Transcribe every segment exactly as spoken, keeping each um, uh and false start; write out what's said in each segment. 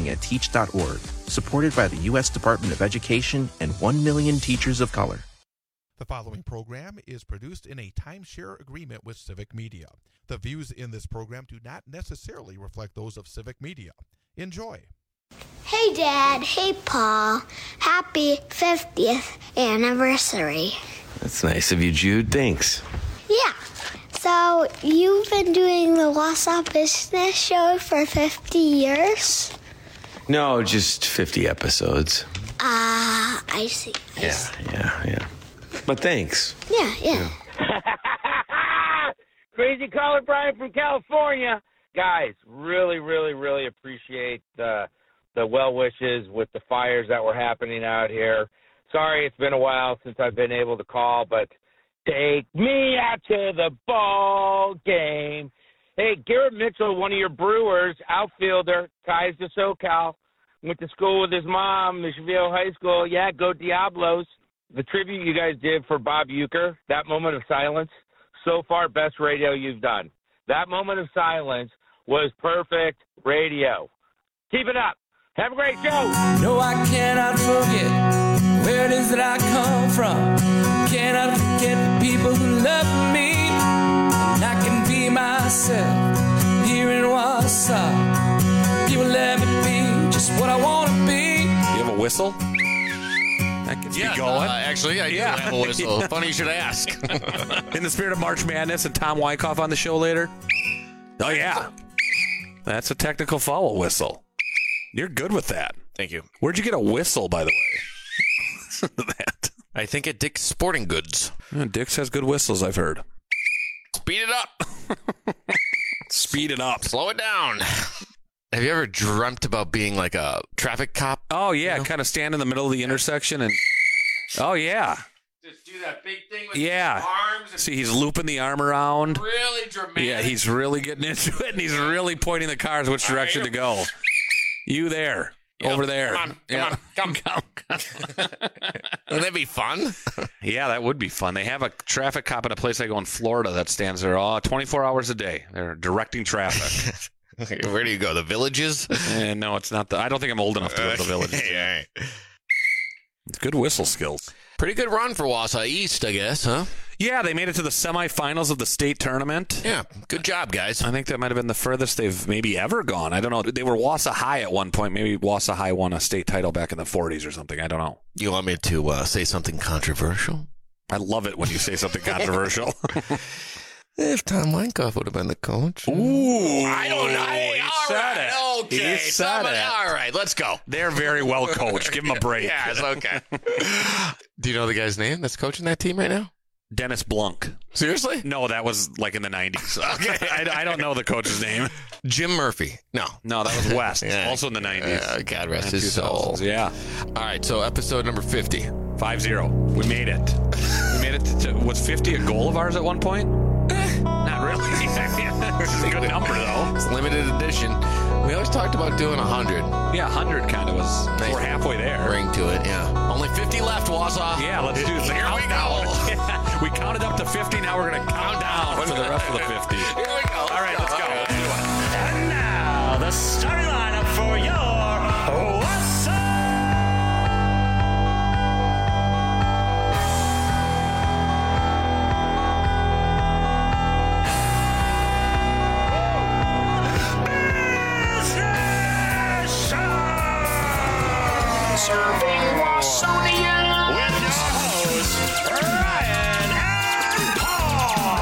learning at teach dot org, supported by the U S Department of Education and one million teachers of color. The following program is produced in a timeshare agreement with Civic Media. The views in this program do not necessarily reflect those of Civic Media. Enjoy. Hey, Dad. Hey, Paul. Happy fiftieth anniversary. That's nice of you, Jude. Thanks. Yeah. So, you've been doing the Wausau Business Show for fifty years? No, just fifty episodes. Ah, uh, I see. I yeah, see. yeah, yeah. But thanks. Yeah, yeah. Crazy Caller Brian from California. Guys, really, really, really appreciate uh, the well wishes with the fires that were happening out here. Sorry it's been a while since I've been able to call, but take me out to the ball game. Hey, Garrett Mitchell, one of your Brewers, outfielder, ties to SoCal, went to school with his mom, Mission High School. Yeah, go Diablos. The tribute you guys did for Bob Uecker, that moment of silence, so far best radio you've done. That moment of silence was perfect radio. Keep it up. Have a great show. No, I cannot forget where it is that I come from. Cannot forget the people who love me. And I can be myself here in Wausau. People let me be just what I want to be. You have a whistle? That gets yeah, me going. Uh, actually, I do yeah. have a whistle. yeah. Funny you should ask. In the spirit of March Madness and Tom Wyckoff on the show later. Oh, yeah. That's a technical foul whistle. You're good with that. Thank you. Where'd you get a whistle, by the way? that. I think at Dick's Sporting Goods. Yeah, Dick's has good whistles, I've heard. Speed it up. Speed it up. Slow it down. Have you ever dreamt about being like a traffic cop? Oh, yeah. You know? Kind of stand in the middle of the intersection and... Oh, yeah. Just do that big thing with yeah. his arms. And see, he's looping the arm around. Really dramatic. Yeah, he's really getting into it, and he's really pointing the cars which direction to go. You there. Yep. Over there. Come on. Come yeah. on. Come. come, come. Wouldn't that be fun? Yeah, that would be fun. They have a traffic cop at a place I go in Florida that stands there all twenty-four hours a day. They're directing traffic. Where do you go? The Villages? Uh, no, it's not. The, I don't think I'm old enough to go to the Villages. All right. It's good whistle skills. Pretty good run for Wausau East, I guess, huh? Yeah, they made it to the semifinals of the state tournament. Yeah, good job, guys. I think that might have been the furthest they've maybe ever gone. I don't know. They were Wausau High at one point. Maybe Wausau High won a state title back in the forties or something. I don't know. You want me to uh, say something controversial? I love it when you say something controversial. If Tom Wyckoff would have been the coach. Ooh. I don't know. He all said right, it. Okay. He said Somebody, it. All right, let's go. They're very well coached. Give them a break. Yeah, it's okay. Do you know the guy's name that's coaching that team right now? Dennis Blunk. Seriously? No, that was like in the nineties. Okay. I, I don't know the coach's name. Jim Murphy. No. No, that was West. Yeah. Also in the nineties. Uh, God rest his soul. Yeah. All right, so episode number fifty. five zero. We made it. We made it to, was fifty a goal of ours at one point? Not really. It's a good number, though. It's limited edition. We always talked about doing one hundred. Yeah, one hundred kind of was. Nice. We're halfway there. Ring to it, yeah. Only fifty left, Wausau. Yeah, let's do this. Here we go. Yeah, we counted up to fifty. Now we're going to count down for the rest of the fifty. Here we go. All right, let's go. And now, the starting lineup for your Wausau. Serving Wausauian with your hosts, Ryan and Paul.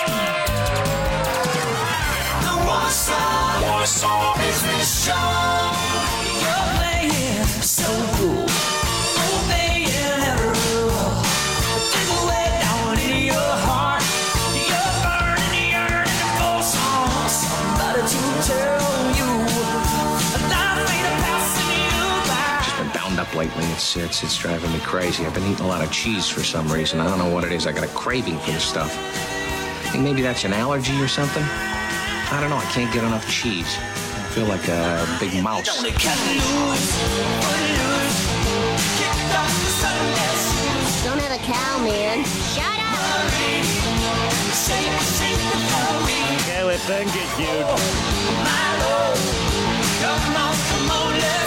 The Wausau, Wausau Business Show. You're playing so cool. Obeying every rule. It's way down in your heart. You're burning, yearning for some somebody to tell you. Life ain't a passing you by. Just been bound up lately. It's, it's it's driving me crazy. I've been eating a lot of cheese for some reason. I don't know what it is. I got a craving for this stuff. I think maybe that's an allergy or something. I don't know. I can't get enough cheese. I feel like a big mouse. Don't have a cow, man. Shut up! Okay, well, thank you, dude. My Lord, come on, come on, let's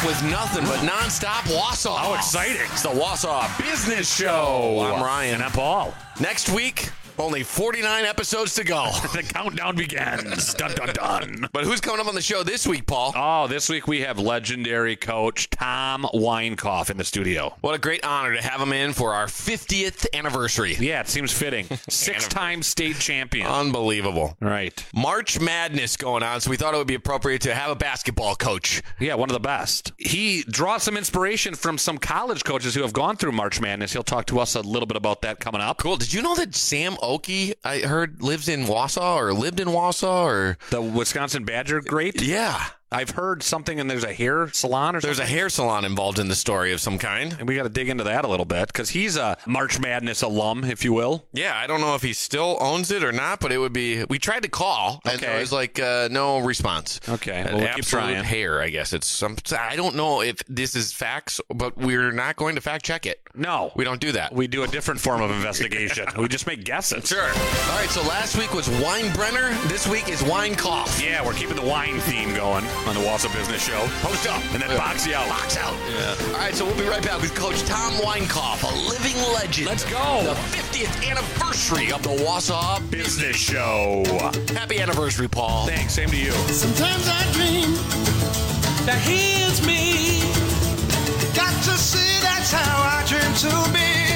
with nothing but nonstop Wausau. How exciting. It's the Wausau Business Show. I'm Ryan. And I'm Paul. Next week, only forty-nine episodes to go. The countdown begins. Dun, dun, dun. But who's coming up on the show this week, Paul? Oh, this week we have legendary coach Tom Weinkoff in the studio. What a great honor to have him in for our fiftieth anniversary. Yeah, it seems fitting. Six-time state champion. Unbelievable. Right. March Madness going on, so we thought it would be appropriate to have a basketball coach. Yeah, one of the best. He draws some inspiration from some college coaches who have gone through March Madness. He'll talk to us a little bit about that coming up. Cool. Did you know that Sam Oakey, I heard, lives in Wausau or lived in Wausau? Or the Wisconsin Badger great? Yeah. I've heard something, and there's a hair salon or something. There's a hair salon involved in the story of some kind. And we got to dig into that a little bit, because he's a March Madness alum, if you will. Yeah, I don't know if he still owns it or not, but it would be... We tried to call, and Okay. there was like uh, no response. Okay, An well, we'll keep absolute trying. hair, I guess. It's some. I don't know if this is facts, but we're not going to fact check it. No. We don't do that. We do a different form of investigation. We just make guesses. Sure. All right, so last week was Weinbrenner. This week is Weinkoff. Yeah, we're keeping the wine theme going on the Wausau Business Show. Post up. And then box you out. Box out. Yeah. All right, so we'll be right back with Coach Tom Weinkoff, a living legend. Let's go. The fiftieth anniversary of the Wausau Business Show. Happy anniversary, Paul. Thanks. Same to you. Sometimes I dream that he is me. Got to see that's how I dream to be.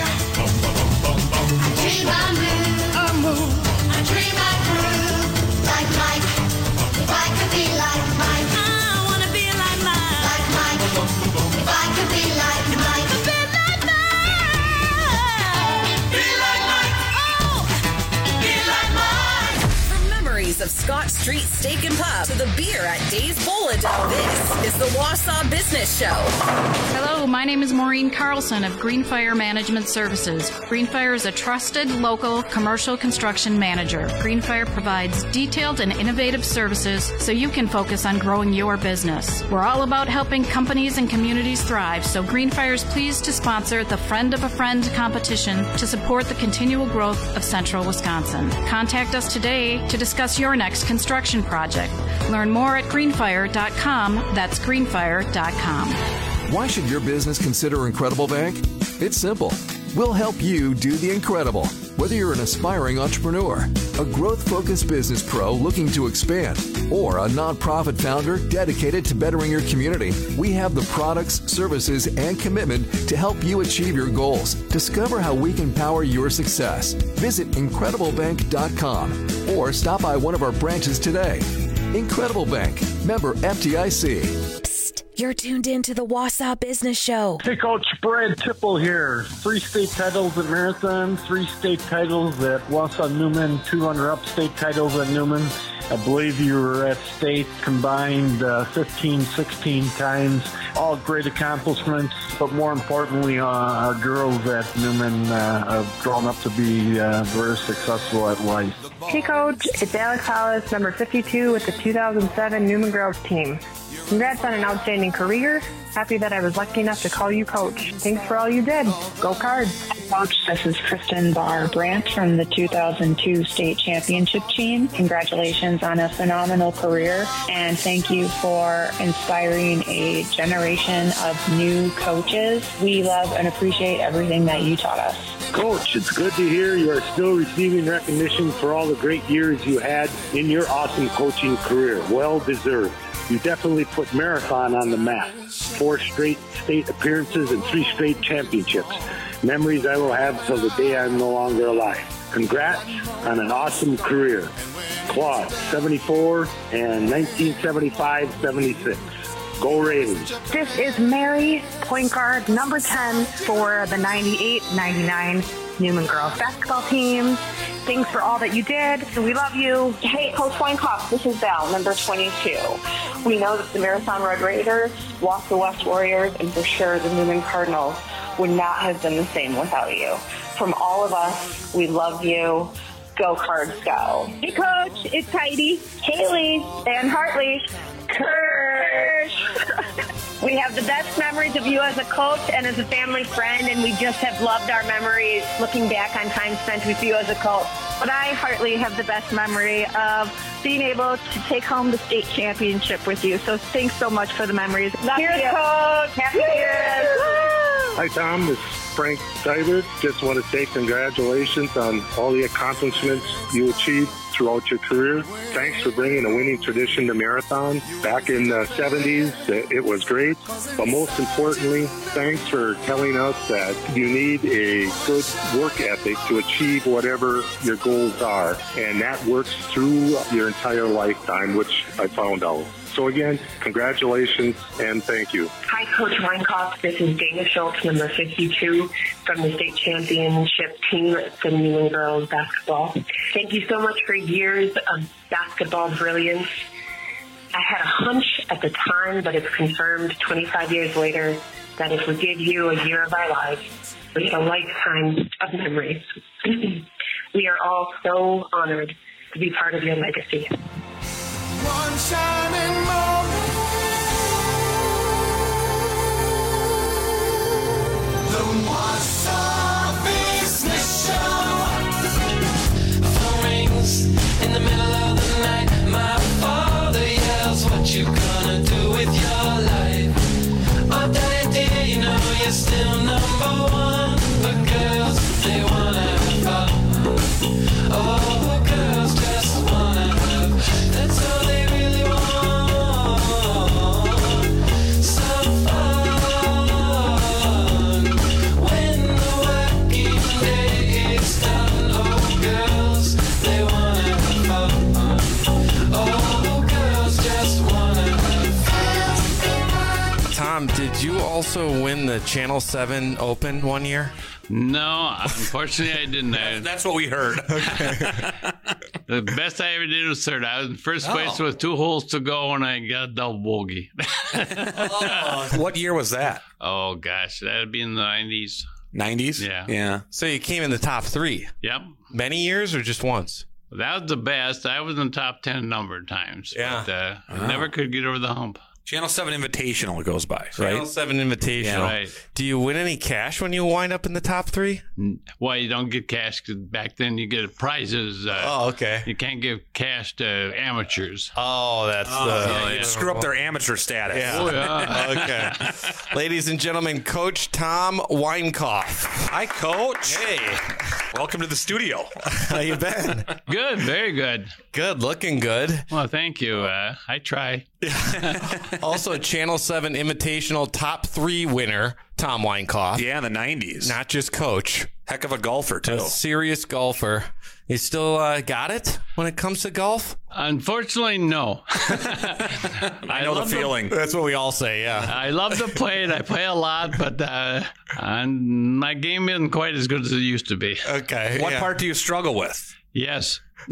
I dream I move. I move. I dream I groove. Like Mike. If I could be like Mike. I want to be like Mike. Like Mike. If I could be like Mike. Be like Mike. Be like Mike. Oh. Be like Mike. From memories of Scott Street Steak and Pub to the beer at Dave's Bolado, this is the Wausau Business Show. Hello, my name is Maureen Carlson of Greenfire Management Services. Greenfire is a trusted local commercial construction manager. Greenfire provides detailed and innovative services so you can focus on growing your business. We're all about helping companies and communities thrive, so Greenfire is pleased to sponsor the Friend of a Friend competition to support the continual growth of central Wisconsin. Contact us today to discuss your next construction project. Learn more at greenfire dot com. That's greenfire dot com. Why should your business consider Incredible Bank? It's simple. We'll help you do the incredible. Whether you're an aspiring entrepreneur, a growth-focused business pro looking to expand, or a nonprofit founder dedicated to bettering your community, we have the products, services, and commitment to help you achieve your goals. Discover how we can power your success. Visit incredible bank dot com or stop by one of our branches today. Incredible Bank, member F D I C. You're tuned in to the Wausau Business Show. Hey, Coach Brad Tipple here. Three state titles at Marathon, three state titles at Wausau Newman, two runner-up state titles at Newman. I believe you were at state combined uh, fifteen, sixteen times. All great accomplishments, but more importantly, uh, our girls at Newman uh, have grown up to be uh, very successful at life. Hey, Coach. It's Alex Hollis, number fifty-two with the two thousand seven Newman Girls team. Congrats on an outstanding career. Happy that I was lucky enough to call you Coach. Thanks for all you did. Go Cards. Coach, this is Kristen Barr Brandt from the two thousand two state championship team. Congratulations on a phenomenal career, and thank you for inspiring a generation of new coaches. We love and appreciate everything that you taught us. Coach, it's good to hear you are still receiving recognition for all the great years you had in your awesome coaching career. Well deserved. You definitely put Marathon on the map. Four straight state appearances and three straight championships. Memories I will have till the day I'm no longer alive. Congrats on an awesome career. Claude, seventy-four and nineteen seventy-five seventy-six. Go Ravens. This is Mary, point guard, number ten for the ninety-eight ninety-nine Newman Girls basketball team. Thanks for all that you did. We love you. Hey, Coach Weinkoff, this is Val, number twenty-two. We know that the Marathon Red Raiders, Wausau West Warriors, and for sure the Newman Cardinals would not have been the same without you. From all of us, we love you. Go Cards, go. Hey, Coach, it's Heidi, Haley, and Hartley. Kirsch. We have the best memories of you as a coach and as a family friend, and we just have loved our memories looking back on time spent with you as a coach. But I, Hartley, have the best memory of being able to take home the state championship with you. So thanks so much for the memories. Cheers, Coach. Happy years. Hi, Tom. This is Frank Seibert. Just want to say congratulations on all the accomplishments you achieved throughout your career. Thanks for bringing a winning tradition to marathon. Back in the seventies, it was great. But most importantly, thanks for telling us that you need a good work ethic to achieve whatever your goals are. And that works through your entire lifetime, which I found out. So again, congratulations and thank you. Hi, Coach Weinkoff. This is Dana Schultz, number fifty-two, from the state championship team for New England girls basketball. Thank you so much for years of basketball brilliance. I had a hunch at the time, but it's confirmed twenty-five years later that if we give you a year of our lives, we get a lifetime of memories. We are all so honored to be part of your legacy. One shining moment, the Wausau Business Show. Phone rings in the middle of the night. My father yells, "What you gonna do with your life?" Oh, Daddy dear, you know you're still number one. But girls, they wanna have fun. Oh, girls just wanna have. That's all they really want. Some fun when the working day is done. Oh, girls, they wanna have fun. Oh, girls just wanna have fun. Tom, did you also win the Channel seven Open one year? No, unfortunately I didn't. That's what we heard. The best I ever did was third. I was in first Oh. place with two holes to go, and I got a double bogey. Oh. What year was that? Oh, gosh. That would be in the nineties. nineties? Yeah. Yeah. So you came in the top three. Yep. Many years or just once? That was the best. I was in the top ten a number of times. Yeah. But, uh, Wow. I never could get over the hump. Channel seven Invitational goes by, right? Channel seven Invitational. Yeah, right. Do you win any cash when you wind up in the top three? Well, you don't get cash 'cause back then you get prizes. Uh, Oh, okay. You can't give cash to amateurs. Oh, that's Oh, the yeah, you'd screw up their amateur status. Yeah. Oh, yeah. Okay. Ladies and gentlemen, Coach Tom Weinkoff. Hi, Coach. Hey. Welcome to the studio. How you been? Good, very good. Good, looking good. Well, thank you. Uh, I try. Also, Channel seven Invitational top three winner, Tom Weinkoff. Yeah, in the nineties. Not just coach. Heck of a golfer, too. A serious golfer. You still uh, got it when it comes to golf? Unfortunately, no. I know the feeling. That's what we all say, yeah. I love to play it. I play a lot, but uh, and my game isn't quite as good as it used to be. Okay. What yeah. part do you struggle with? Yes. uh,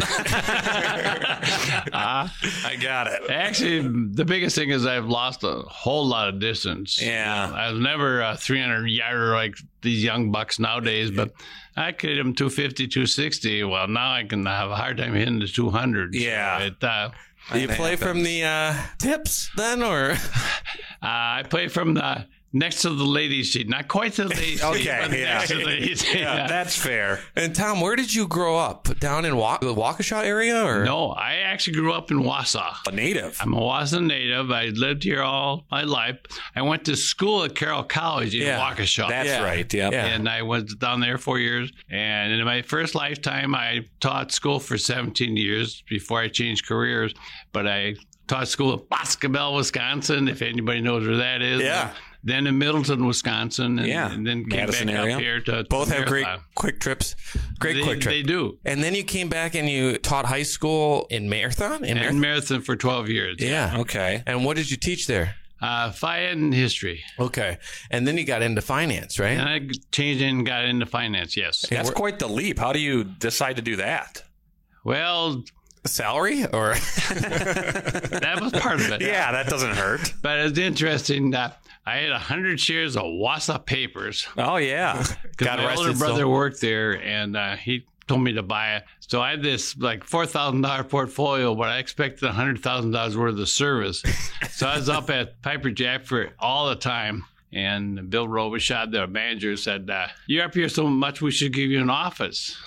I got it. Actually, the biggest thing is I've lost a whole lot of distance. Yeah. I was never a three hundred yarder like these young bucks nowadays, but I could hit them two fifty, two sixty. Well, now I can have a hard time hitting the two hundred. Yeah. So it, uh, Do you play from the uh, tips then, or? uh, I play from the next to the ladies' seat, not quite to the ladies' seat. Okay, but yeah. next to the ladies' seat. Yeah, that's fair. And Tom, where did you grow up? Down in Wa- the Waukesha area, or? No, I actually grew up in Wausau. A native. I'm a Wausau native. I lived here all my life. I went to school at Carroll College in Yeah, Waukesha. That's Yeah. right. Yep. Yeah. And I was down there four years. And in my first lifetime, I taught school for seventeen years before I changed careers. But I taught school at Boscobel, Wisconsin, if anybody knows where that is. Yeah. Then in Middleton, Wisconsin. And, Yeah. and then came Madison back area. up here to Both have great Marathon. quick trips. Great They, quick trip. they do. And then you came back and you taught high school in Marathon? In In Marathon? Marathon for twelve years. Yeah. Okay. And what did you teach there? Uh, F I A and history. Okay. And then you got into finance, right? And I changed and got into finance, yes. That's quite the leap. How do you decide to do that? Well, salary or that was part of it. Yeah, that doesn't hurt. But it's interesting that I had a hundred shares of Wausau Papers. Oh yeah, because my older brother worked there, and uh, he told me to buy it. So I had this like four thousand dollar portfolio, but I expected a hundred thousand dollars worth of service. So I was up at Piper Jack for all the time. And Bill Robichaud, the manager, said, uh, "You're up here so much, we should give you an office."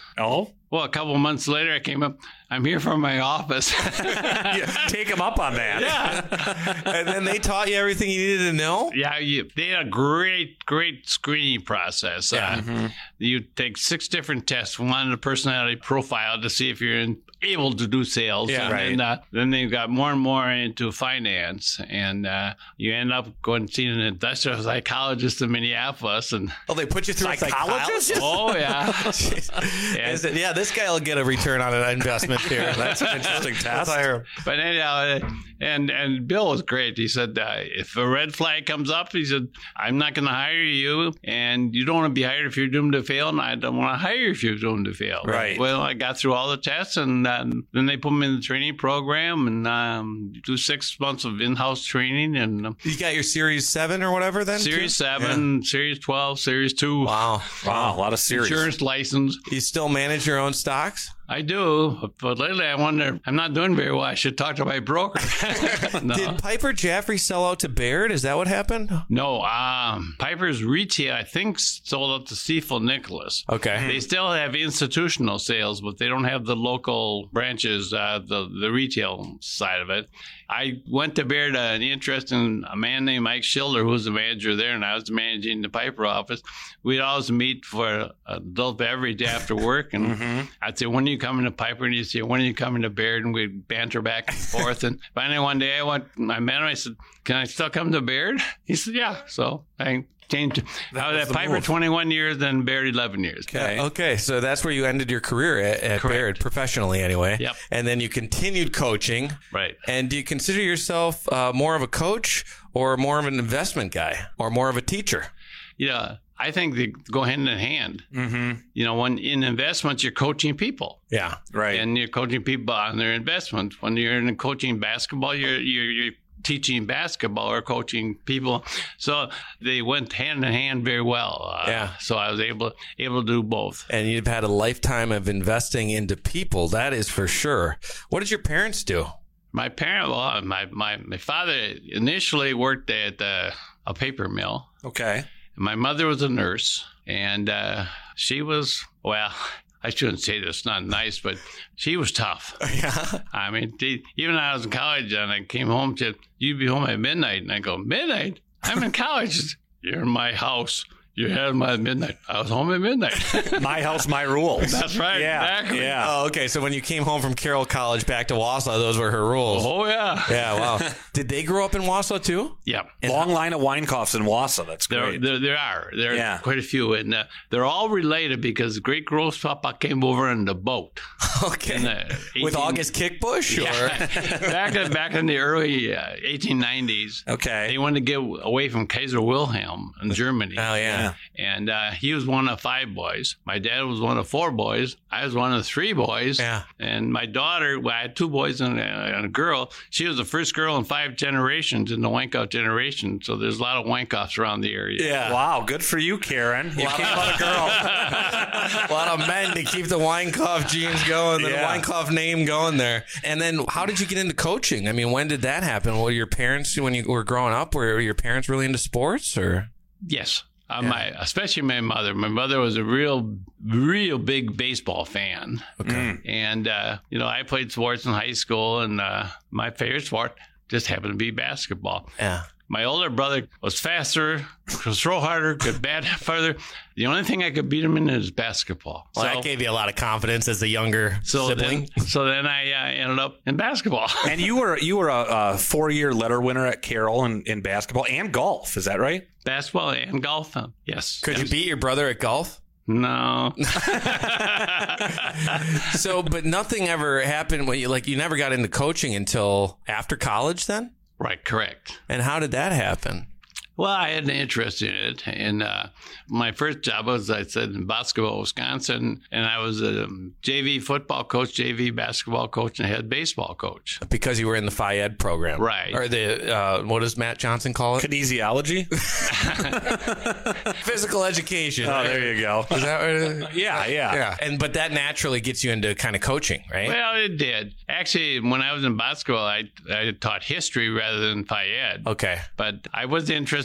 Oh? Well, a couple of months later, I came up. I'm here from my office. Yeah, take him up on that. Yeah. And then they taught you everything you needed to know? Yeah, you, they had a great, great screening process. Yeah. Uh, Mm-hmm. You take six different tests. One, the personality profile to see if you're in, able to do sales. Yeah, and right. then, uh, then they got more and more into finance. And uh, you end up going to see an industrial psychologist in Minneapolis. And Oh, they put you through Psychologist? a psychologist? Oh, yeah. And, Is it, yeah, this guy will get a return on an investment here. That's an interesting test. But anyhow, and and Bill was great. He said, uh, if a red flag comes up, he said, I'm not going to hire you, and you don't want to be hired if you're doomed to fail, and I don't want to hire you if you're doomed to fail. Right. Well, I got through all the tests, and uh, then they put me in the training program, and um, do six months of in-house training, and um, You got your Series seven or whatever then? Series too? seven, Series twelve, Series two. Wow. Wow, a lot of series. Insurance license. You still manage your own stocks? I do, but lately I wonder, I'm not doing very well. I should talk to my broker. No. Did Piper Jaffray sell out to Baird? Is that what happened? No, um, Piper's retail, I think, sold out to Stifel Nicholas. Okay. They still have institutional sales, but they don't have the local branches, uh, the, the retail side of it. I went to Baird, uh, an interest in a man named Mike Schilder, who was the manager there, and I was managing the Piper office. We'd always meet for adult beverage after work, and Mm-hmm. I'd say, when are you coming to Piper? And he'd say, when are you coming to Baird? And we'd banter back and forth. And finally one day I went, I met him, I said, can I still come to Baird? He said, yeah. So I changed. I was at the Piper move. twenty-one years, then Baird eleven years. Okay. Okay, so that's where you ended your career at, at Baird, professionally anyway. Yep. And then you continued coaching. Right. And do you consider yourself uh, more of a coach or more of an investment guy or more of a teacher? Yeah. I think they go hand in hand. Mm-hmm. You know, when in investments, you're coaching people. Yeah. Right. And you're coaching people on their investments. When you're in coaching basketball, you're, you're, you're teaching basketball or coaching people. So they went hand in hand very well. Uh, Yeah. So I was able, able to do both. And you've had a lifetime of investing into people. That is for sure. What did your parents do? My parent, well, my, my, my father initially worked at uh, a paper mill. Okay. My mother was a nurse, and uh, she was, well, I shouldn't say this, not nice, but she was tough. Yeah. I mean, they, even when I was in college and I came home, she said, you'd be home at midnight. And I go, midnight? I'm in college. She said, you're in my house. You had my midnight. I was home at midnight. My house, my rules. That's right. Yeah. Exactly. Yeah. Oh, okay. So when you came home from Carroll College back to Wausau, those were her rules. Oh, yeah. Yeah, wow. Did they grow up in Wausau too? Yeah. Long line of Weinkaufs in Wausau. That's There, great. there, there are. There are Yeah. quite a few. And uh, they're all related because great grandpapa came over in the boat. Okay. In the With eighteen August Kickbush? Or? Yeah. back, in, back in the early uh, eighteen nineties. Okay. They wanted to get away from Kaiser Wilhelm in Germany. Oh, yeah. And uh, he was one of five boys. My dad was one of four boys. I was one of three boys. Yeah. And my daughter, well, I had two boys and a, and a girl. She was the first girl in five generations in the Weinkauf generation. So there's a lot of Weinkaufs around the area. Yeah. Wow. Good for you, Karen. You came out a girl. A lot of men to keep the Weinkauf genes going, the Yeah. Weinkauf name going there. And then how did you get into coaching? I mean, when did that happen? Were your parents, when you were growing up, were your parents really into sports or? Yes. Uh, my, especially my mother. My mother was a real, real big baseball fan. Okay. And, uh, you know, I played sports in high school, and uh, my favorite sport just happened to be basketball. Yeah. My older brother was faster, could throw harder, could bat farther. The only thing I could beat him in is basketball. Well, so, that gave you a lot of confidence as a younger so sibling. Then, so then I uh, ended up in basketball. And you were you were a, a four year letter winner at Carroll in, in basketball and golf. Is that right? Basketball and golf. uh, Yes. Could you beat your brother at golf? No. So, but nothing ever happened when you, like, you never got into coaching until after college then? Right, correct. And how did that happen? Well, I had an interest in it. And uh, my first job was, I said, in Boscoville, Wisconsin. And I was a J V football coach, J V basketball coach, and head baseball coach. Because you were in the Phi Ed program. Right. Or the, uh, what does Matt Johnson call it? Kinesiology? Physical education. Oh, right? there you go. Is that what it is? Yeah, yeah. Yeah. And, but that naturally gets you into kind of coaching, right? Well, it did. Actually, when I was in Boscoville, I, I taught history rather than Phi Ed. Okay. But I was interested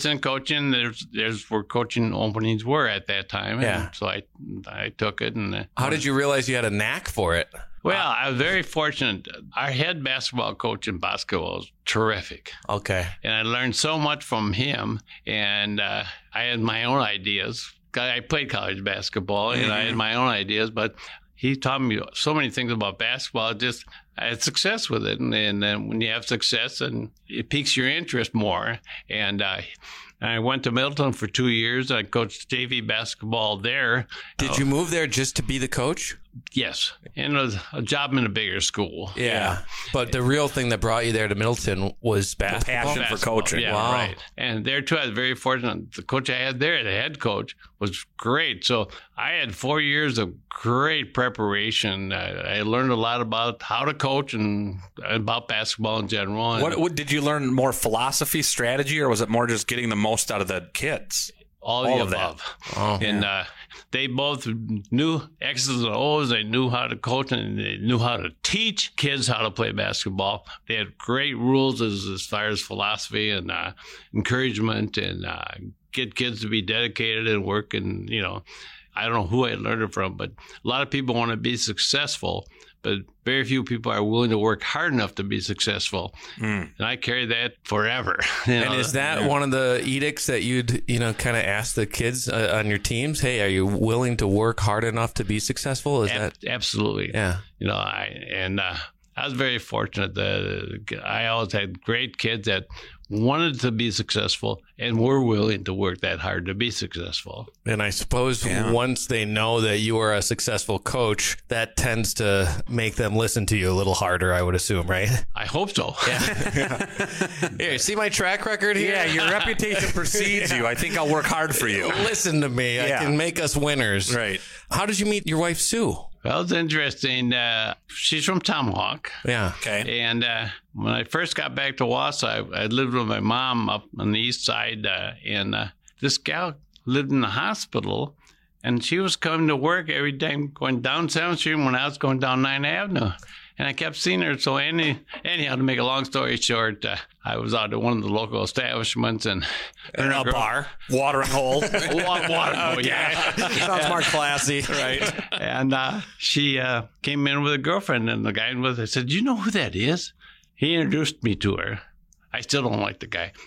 assistant coaching. There's there's where coaching openings were at that time. Yeah. And so I I took it. And uh, How did you realize you had a knack for it? Well, I was very fortunate. Our head basketball coach in basketball was terrific. Okay. And I learned so much from him. And uh, I had my own ideas. I played college basketball, and mm-hmm. I had my own ideas, but he taught me so many things about basketball. Just I had success with it, and, and then when you have success, and it piques your interest more. And uh, I went to Middleton for two years. I coached J V basketball there. Did uh, you move there just to be the coach? Yes, and it was a job in a bigger school. Yeah, yeah. But the real thing that brought you there to Middleton was basketball. The passion basketball. for coaching. Yeah, wow. Right. And there too, I was very fortunate. The coach I had there, the head coach, was great. So I had four years of great preparation. I, I learned a lot about how to coach and about basketball in general. And what, what did you learn? More philosophy, strategy, or was it more just getting the most out of the kids? All, All the of above. that. Oh, and yeah. uh, they both knew X's and O's. They knew how to coach, and they knew how to teach kids how to play basketball. They had great rules as, as far as philosophy and uh, encouragement, and uh, get kids to be dedicated and work. And, you know, I don't know who I learned it from, but a lot of people want to be successful, but very few people are willing to work hard enough to be successful. Mm. And I carry that forever. You and know, is that yeah. one of the edicts that you'd, you know, kind of ask the kids uh, on your teams? Hey, are you willing to work hard enough to be successful? Is Ab- that absolutely? Yeah. You know, I and uh, I was very fortunate that I always had great kids that wanted to be successful and were willing to work that hard to be successful. And I suppose yeah. once they know that you are a successful coach, that tends to make them listen to you a little harder, I would assume, right? I hope so. Yeah. Here, see my track record here? Yeah, your reputation precedes you. I think I'll work hard for you. Listen to me. Yeah. I can make us winners. Right. How did you meet your wife, Sue? Well, it's interesting. Uh, she's from Tomahawk. Yeah. Okay. And uh, when I first got back to Wausau, I, I lived with my mom up on the east side, uh, and uh, this gal lived in the hospital, and she was coming to work every day, going down seventh Street when I was going down ninth Avenue. And I kept seeing her. So any, anyhow, to make a long story short, uh, I was out at one of the local establishments and in a girl, bar, watering hole, water, water hole, okay. yeah, sounds more classy, right? And uh, she uh, came in with a girlfriend, and the guy with her said, "Do you know who that is?" He introduced me to her. I still don't like the guy.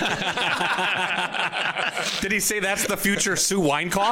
Did he say that's the future Sue Weinkauf?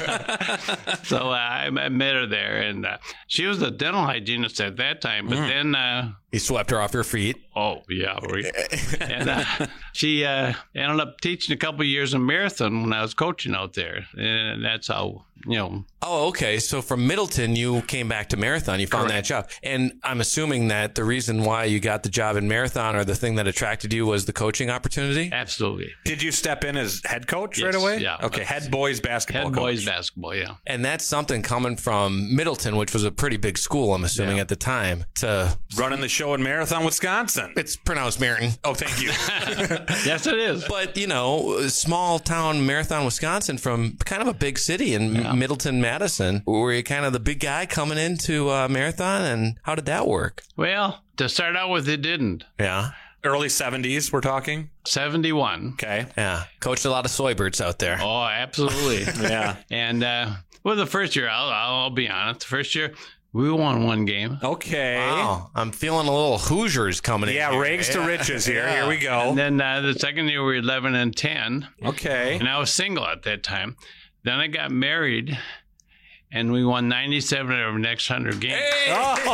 So uh, I met her there, and uh, she was a dental hygienist at that time. But mm. then uh, you swept her off your feet. Oh yeah, and uh, she uh, ended up teaching a couple of years in Marathon when I was coaching out there, and that's how. You know. Oh, okay. So from Middleton, you came back to Marathon. You found Correct. that job. And I'm assuming that the reason why you got the job in Marathon or the thing that attracted you was the coaching opportunity? Absolutely. Did you step in as head coach yes, right away? Yeah. Okay, head boys basketball Head coach. boys basketball, yeah. And that's something coming from Middleton, which was a pretty big school, I'm assuming, yeah. at the time. To running the show in Marathon, Wisconsin. It's pronounced Meriton. Oh, thank you. Yes, it is. But, you know, small town Marathon, Wisconsin, from kind of a big city in yeah. Middleton, Madison. Were you kind of the big guy coming into uh, Marathon, and how did that work? Well, to start out with, it didn't. Yeah. Early seventies, we're talking? seventy-one. Okay. Yeah. Coached a lot of soybirds out there. Oh, absolutely. Yeah. And, uh, well, the first year, I'll, I'll be honest, the first year, we won one game. Okay. Wow. I'm feeling a little Hoosiers coming yeah, in. Yeah, rags to riches here. Yeah. Here we go. And then uh, the second year, we were eleven and ten. Okay. And I was single at that time. Then I got married. And we won ninety-seven of our next one hundred games. Hey!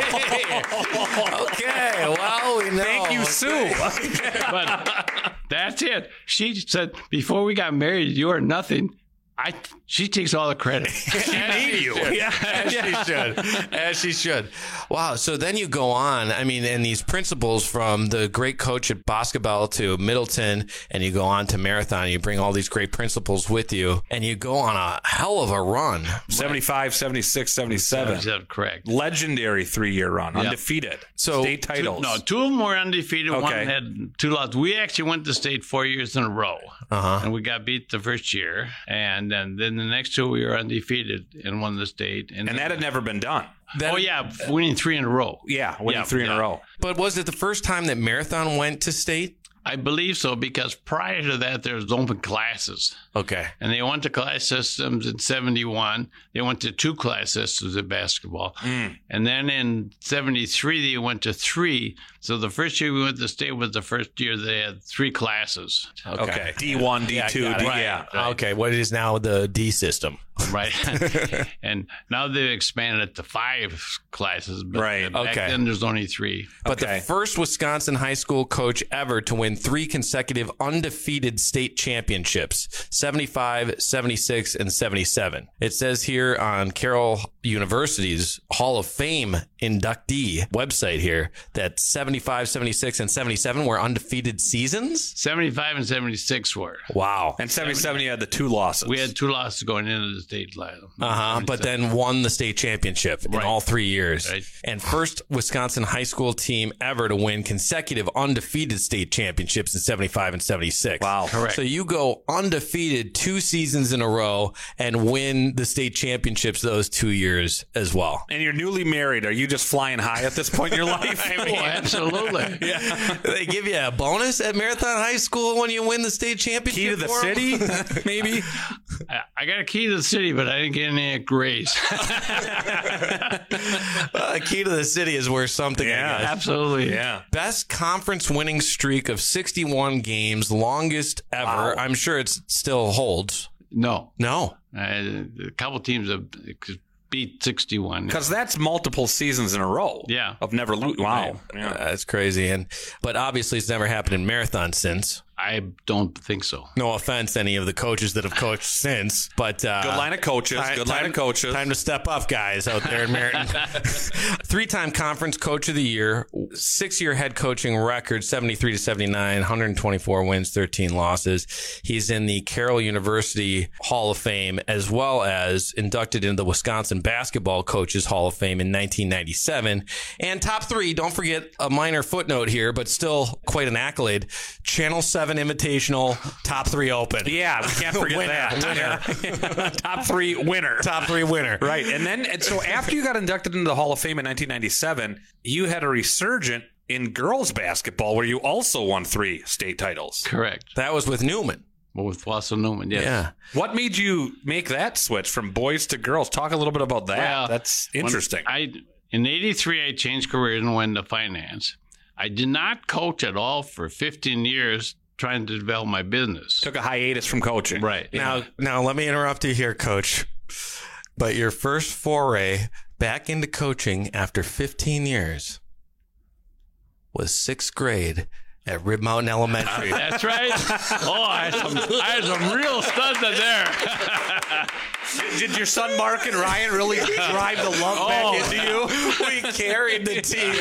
Oh. Okay, well, we know. Thank you, Sue. But that's it. She said, before we got married, you are nothing. I, she takes all the credit. She made you. Yeah, as she should. As she should. Wow. So then you go on. I mean, and these principles from the great coach at Boscobel to Middleton, and you go on to Marathon. You bring all these great principles with you, and you go on a hell of a run. seventy-five, seventy-six, seventy-seven. seventy-seven, correct. Legendary three-year run. Yep. Undefeated. So state titles. Two, no, two of them were undefeated. Okay. One had two losses. We actually went to state four years in a row. Uh-huh. And we got beat the first year. And then, then the next two, we were undefeated and won the state. And, and then, that had never been done. That, oh, yeah, winning three in a row. Yeah, winning yeah, three yeah. in a row. But was it the first time that Marathon went to state? I believe so, because prior to that, there was open classes. Okay. And they went to class systems in seventy-one. They went to two class systems in basketball. Mm. And then in seventy-three, they went to three. So the first year we went to state was the first year they had three classes. Okay. D one, D two, Yeah, D, right. yeah. Right. Okay, what is now the D system? Right. And now they've expanded it to five classes. But Right. back Okay. then there's only three. But Okay. the first Wisconsin high school coach ever to win three consecutive undefeated state championships, seventy-five, seventy-six, and seventy-seven. It says here on Carroll University's Hall of Fame inductee website here that seventy-five, seventy-six, and seventy-seven were undefeated seasons. seventy-five and seventy-six were. Wow. And seventy-seven, you had the two losses. We had two losses going into the state line. Uh-huh, but then won the state championship in Right. all three years. Right. And first Wisconsin high school team ever to win consecutive undefeated state championships in seventy-five and seventy-six. Wow. Correct. So you go undefeated two seasons in a row and win the state championships those two years as well. And you're newly married. Are you just flying high at this point in your life? I mean, absolutely. Yeah. They give you a bonus at Marathon High School when you win the state championship. Key to the for 'em? city, maybe? I, I got a key to the city, but I didn't get any grades. Uh, key to the city is worth something. Yeah, I guess. Absolutely. Yeah. Best conference winning streak of sixty-one games, longest ever. Wow. I'm sure it still holds. No. No. Uh, a couple teams have beat sixty-one. Because that's multiple seasons in a row. Yeah. Of never losing. Wow. Yeah. Uh, that's crazy. And but obviously it's never happened in marathon since. I don't think so. No offense to any of the coaches that have coached since, but uh, Good line of coaches. time- Good line time- of coaches. Time to step up, guys, out there in Meriton. Three-time conference coach of the year, six-year head coaching record, seventy-three to seventy-nine, one hundred twenty-four wins, thirteen losses. He's in the Carroll University Hall of Fame, as well as inducted into the Wisconsin Basketball Coaches Hall of Fame in nineteen ninety-seven. And top three, don't forget a minor footnote here, but still quite an accolade. Channel seven Invitational, top three open. Yeah, we can't forget Winner, that. winner. Top three winner. Top three winner. Right. And then, and so after you got inducted into the Hall of Fame in nineteen ninety-seven, you had a resurgent in girls basketball where you also won three state titles. Correct. That was with Newman. Well, with Wausau Newman, yes. Yeah. What made you make that switch from boys to girls? Talk a little bit about that. Well, That's when interesting. I in eighty-three, I changed careers and went into finance. I did not coach at all for fifteen years trying to develop my business. Took a hiatus from coaching. Right. Now, now let me interrupt you here, Coach. But your first foray back into coaching after fifteen years was sixth grade at Rib Mountain Elementary. That's right. Oh, I had some, I had some real studs in there. Did, did your son Mark and Ryan really drive the love Oh, back into you? We carried the team.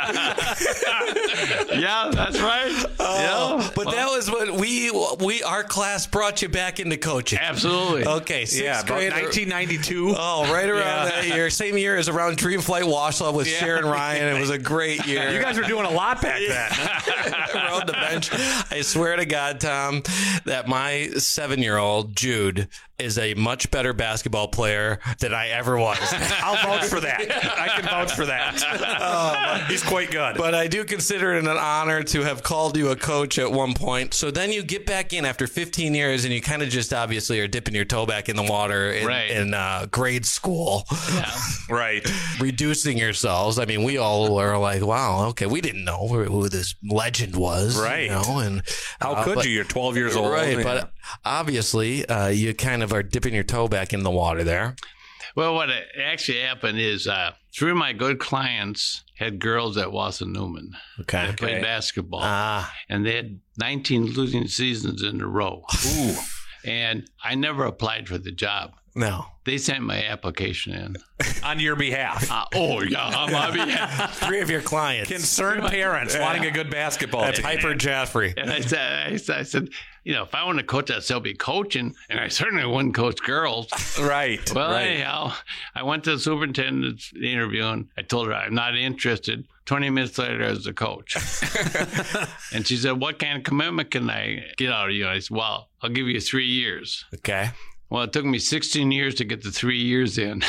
Yeah, that's right. Oh, yeah. but that was what we we our class brought you back into coaching. Absolutely. Okay, sixth Yeah, about grade. nineteen ninety-two. Oh, right around Yeah. that year. Same year as around Dream Flight Wausau with Yeah. Sharon Ryan. It was a great year. You guys were doing a lot back then. Around the bench. I swear to God, Tom, that my seven-year-old Jude is a much better basketball player than I ever was. I'll vouch for that. I can vouch for that. Oh, He's quite good. But I do consider it an honor to have called you a coach at one point. So then you get back in after fifteen years and you kind of just obviously are dipping your toe back in the water in, Right. in uh, grade school. Yeah. Right. Reducing yourselves. I mean, we all are like, wow, okay, we didn't know who, who this legend was. Right. You know, and How uh, could but- you? You're twelve years old. Right, Yeah. but obviously uh, you kind of are dipping your toe back in the water there. Well, what actually happened is uh, three of my good clients had girls at Wausau Newman. Okay. They played Okay. basketball. Ah. And they had nineteen losing seasons in a row. Ooh. And I never applied for the job. No. They sent my application in. On your behalf. Uh, oh, yeah, on my behalf. Three of your clients. Concerned parents Yeah. wanting a good basketball At team. Piper Jaffrey. And I said, I said, I said, you know, if I want to coach, I'd still be coaching, and I certainly wouldn't coach girls. Right. Well, right. anyhow, I went to the superintendent's interview, and I told her I'm not interested. twenty minutes later, I was the coach. And she said, what kind of commitment can I get out of you? I said, well, I'll give you three years. Okay. Well, it took me sixteen years to get the three years in.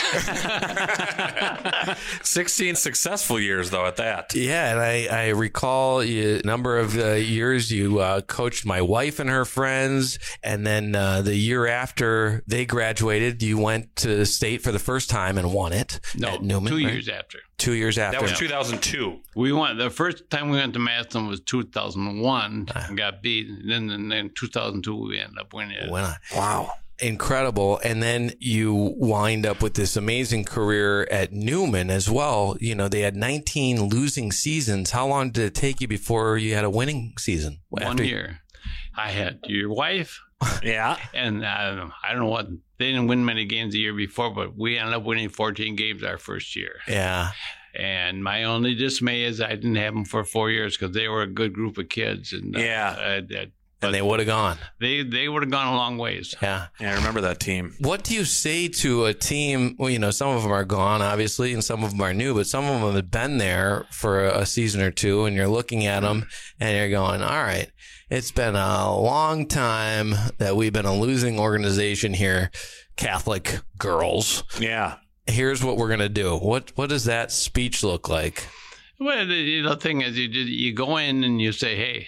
sixteen successful years, though, at that. Yeah, and I, I recall a number of uh, years you uh, coached my wife and her friends, and then uh, the year after they graduated, you went to state for the first time and won it No, at Newman. two right? years after. Two years after. That was two thousand two. We went, the first time we went to Madison was two thousand one and got beat. And then, and then two thousand two, we ended up winning it. When I, wow. Incredible. And then you wind up with this amazing career at Newman as well. You know, they had nineteen losing seasons. How long did it take you before you had a winning season? One After- year. I had your wife. Yeah. And uh, I don't know what, they didn't win many games the year before, but we ended up winning fourteen games our first year. Yeah. And my only dismay is I didn't have them for four years because they were a good group of kids. And uh, Yeah. uh, that, And they would have gone. They they would have gone a long ways. Yeah. Yeah, I remember that team. What do you say to a team? Well, you know, some of them are gone, obviously, and some of them are new, but some of them have been there for a season or two, and you're looking at them and you're going, all right, it's been a long time that we've been a losing organization here, Catholic girls. Yeah. Here's what we're going to do. What What does that speech look like? Well, the, the thing is, you, you go in and you say, hey,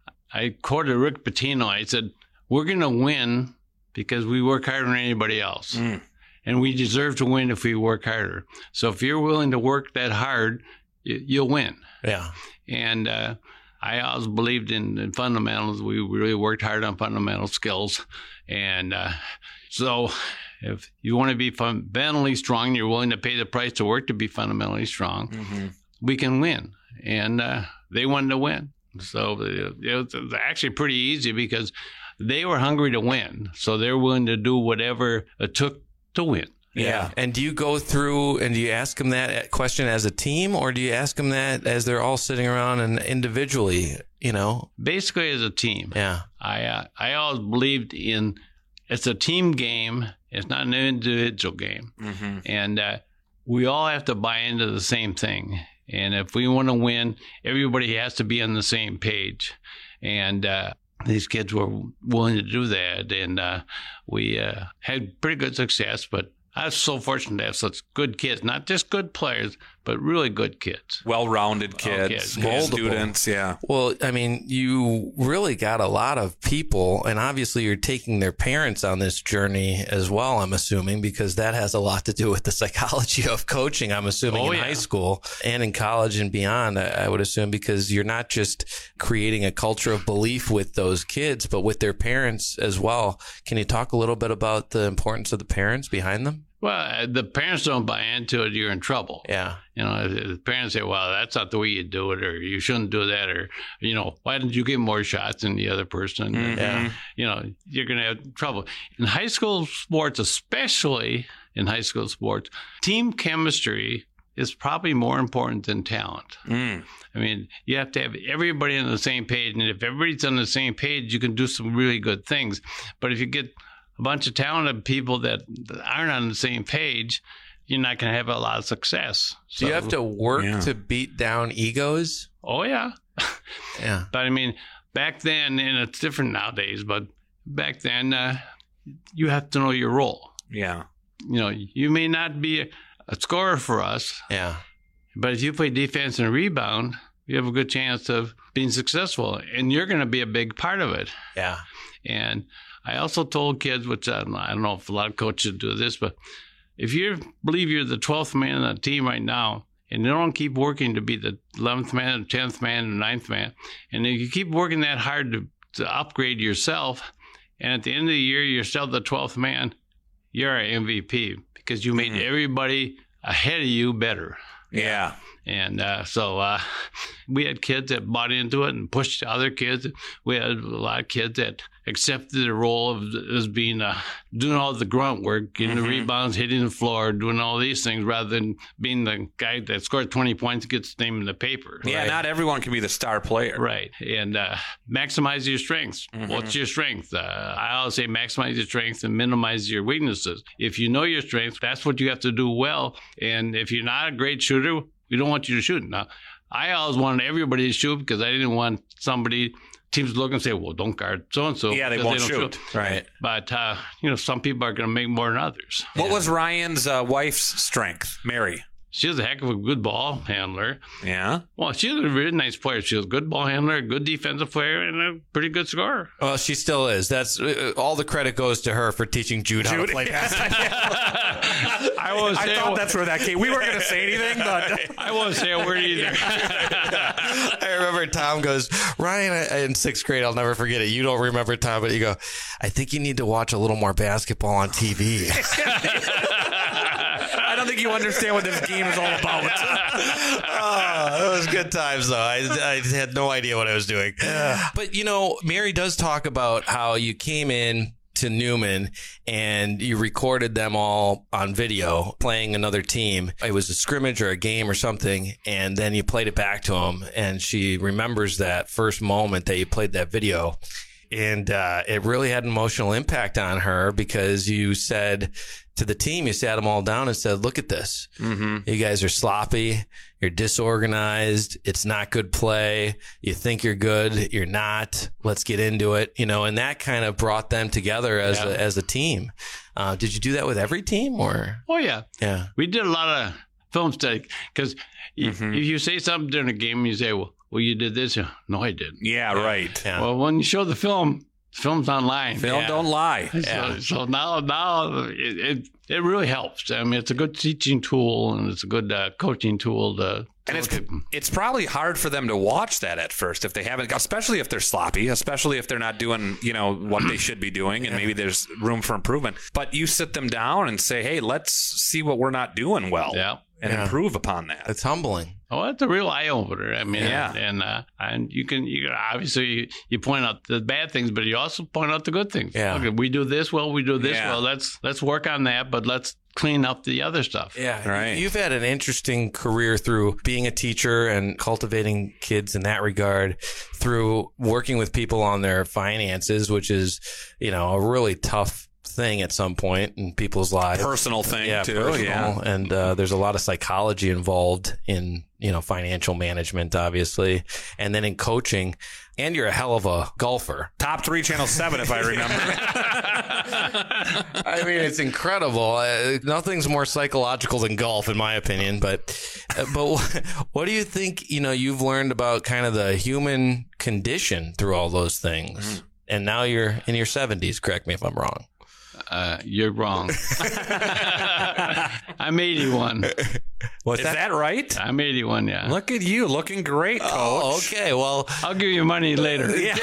I quoted Rick Pitino. I said, we're going to win because we work harder than anybody else. Mm. And we deserve to win if we work harder. So if you're willing to work that hard, you, you'll win. Yeah. And uh, I always believed in, in fundamentals. We really worked hard on fundamental skills. And uh, so if you want to be fundamentally strong, you're willing to pay the price to work to be fundamentally strong, mm-hmm. we can win. And uh, they wanted to win. So it was actually pretty easy because they were hungry to win. So they're willing to do whatever it took to win. Yeah. And do you go through and do you ask them that question as a team, or do you ask them that as they're all sitting around and individually, you know? Basically as a team. Yeah. I uh, I always believed in it's a team game. It's not an individual game. Mm-hmm. And uh, we all have to buy into the same thing. And if we want to win, everybody has to be on the same page. And uh, these kids were willing to do that. And uh, we uh, had pretty good success. But I was so fortunate to have such good kids, not just good players, but really good kids. Well-rounded kids, kids. good Moldable. students, yeah. Well, I mean, you really got a lot of people, and obviously you're taking their parents on this journey as well, I'm assuming, because that has a lot to do with the psychology of coaching, I'm assuming, Oh, in yeah. high school and in college and beyond, I, I would assume, because you're not just creating a culture of belief with those kids, but with their parents as well. Can you talk a little bit about the importance of the parents behind them? Well, the parents don't buy into it, you're in trouble. Yeah. You know, the parents say, well, that's not the way you do it, or you shouldn't do that, or, you know, why didn't you get more shots than the other person? Mm-hmm. Yeah. You know, you're going to have trouble. In high school sports, especially in high school sports, team chemistry is probably more important than talent. Mm. I mean, you have to have everybody on the same page, and if everybody's on the same page, you can do some really good things. But if you get a bunch of talented people that aren't on the same page, you're not going to have a lot of success. Do you So- have to work Yeah. to beat down egos? Oh, yeah. Yeah. But I mean, back then, and it's different nowadays, but back then, uh, you have to know your role. Yeah. You know, you may not be a scorer for us, Yeah. but if you play defense and rebound, you have a good chance of being successful, and you're going to be a big part of it. Yeah. And I also told kids, which I don't know, I don't know if a lot of coaches do this, but if you believe you're the twelfth man on the team right now, and you don't keep working to be the eleventh man, the tenth man, the ninth man, and if you keep working that hard to, to upgrade yourself, and at the end of the year, you're still the twelfth man, you're an M V P because you made Mm-hmm. everybody ahead of you better. Yeah. And uh, so uh, we had kids that bought into it and pushed other kids. We had a lot of kids that accepted the role of as being uh, doing all the grunt work, getting Mm-hmm. the rebounds, hitting the floor, doing all these things, rather than being the guy that scored twenty points, gets his name in the paper. Yeah, right? not everyone can be the star player. Right. And uh, maximize your strengths. Mhm. What's your strength? Uh, I always say maximize your strengths and minimize your weaknesses. If you know your strengths, that's what you have to do well. And if you're not a great shooter, we don't want you to shoot. Now, I always wanted everybody to shoot because I didn't want somebody teams look and say, well, don't guard so-and-so. Yeah, they because won't don't shoot. Right. But, uh, you know, some people are going to make more than others. What was Ryan's uh, wife's strength, Mary? She was a heck of a good ball handler. Yeah? Well, she was a really nice player. She was a good ball handler, a good defensive player, and a pretty good scorer. Well, she still is. That's uh, all the credit goes to her for teaching Jude, how to play basketball. I won't say I thought a, that's where that came. We weren't going to say anything, but I won't say a word either. I remember Tom goes, Ryan, I, in sixth grade, I'll never forget it. You don't remember, Tom, but you go, I think you need to watch a little more basketball on T V. I don't think you understand what this game is all about. Oh, it was good times, though. I, I had no idea what I was doing. But, you know, Mary does talk about how you came in to Newman and you recorded them all on video playing another team. It was a scrimmage or a game or something, and then you played it back to them, and she remembers that first moment that you played that video. And uh, it really had an emotional impact on her because you said to the team, you sat them all down and said, look at this. Mm-hmm. You guys are sloppy. You're disorganized. It's not good play. You think you're good. You're not. Let's get into it. You know, and that kind of brought them together as, yeah. a, as a team. Uh, did you do that with every team or? Oh, yeah. Yeah. We did a lot of film study because mm-hmm. if you say something during a game, you say, well, Well, you did this. No, I didn't. Yeah, right. Yeah. Well, when you show the film, the film's online. Film yeah. don't lie. So, yeah. so now, now it, it it really helps. I mean, it's a good teaching tool and it's a good uh, coaching tool to. And it's it's probably hard for them to watch that at first if they haven't, especially if they're sloppy, especially if they're not doing, you know, what they should be doing, and maybe there's room for improvement. But you sit them down and say, hey, let's see what we're not doing well. Yeah. And yeah. improve upon that. It's humbling. Oh, it's a real eye opener. I mean, yeah. and uh, and you can you can, obviously you point out the bad things, but you also point out the good things. Yeah, okay, we do this well, we do this yeah. well. Let's let's work on that, but let's clean up the other stuff. Yeah, right. You've had an interesting career through being a teacher and cultivating kids in that regard, through working with people on their finances, which is, you know, a really tough thing at some point in people's lives. Personal thing yeah, too. Personal. Yeah. And uh, there's a lot of psychology involved in, you know, financial management, obviously. And then in coaching. And you're a hell of a golfer. Top three, Channel seven, if I remember. I mean, it's incredible. Uh, nothing's more psychological than golf, in my opinion. But, uh, but what, what do you think, you know, you've learned about kind of the human condition through all those things? Mm. And now you're in your seventies. Correct me if I'm wrong. Uh, you're wrong. I'm eighty-one. What's Is that? that right? I'm eighty-one, yeah. Look at you, looking great, Coach. Oh, okay, well. I'll give you money later. Yeah.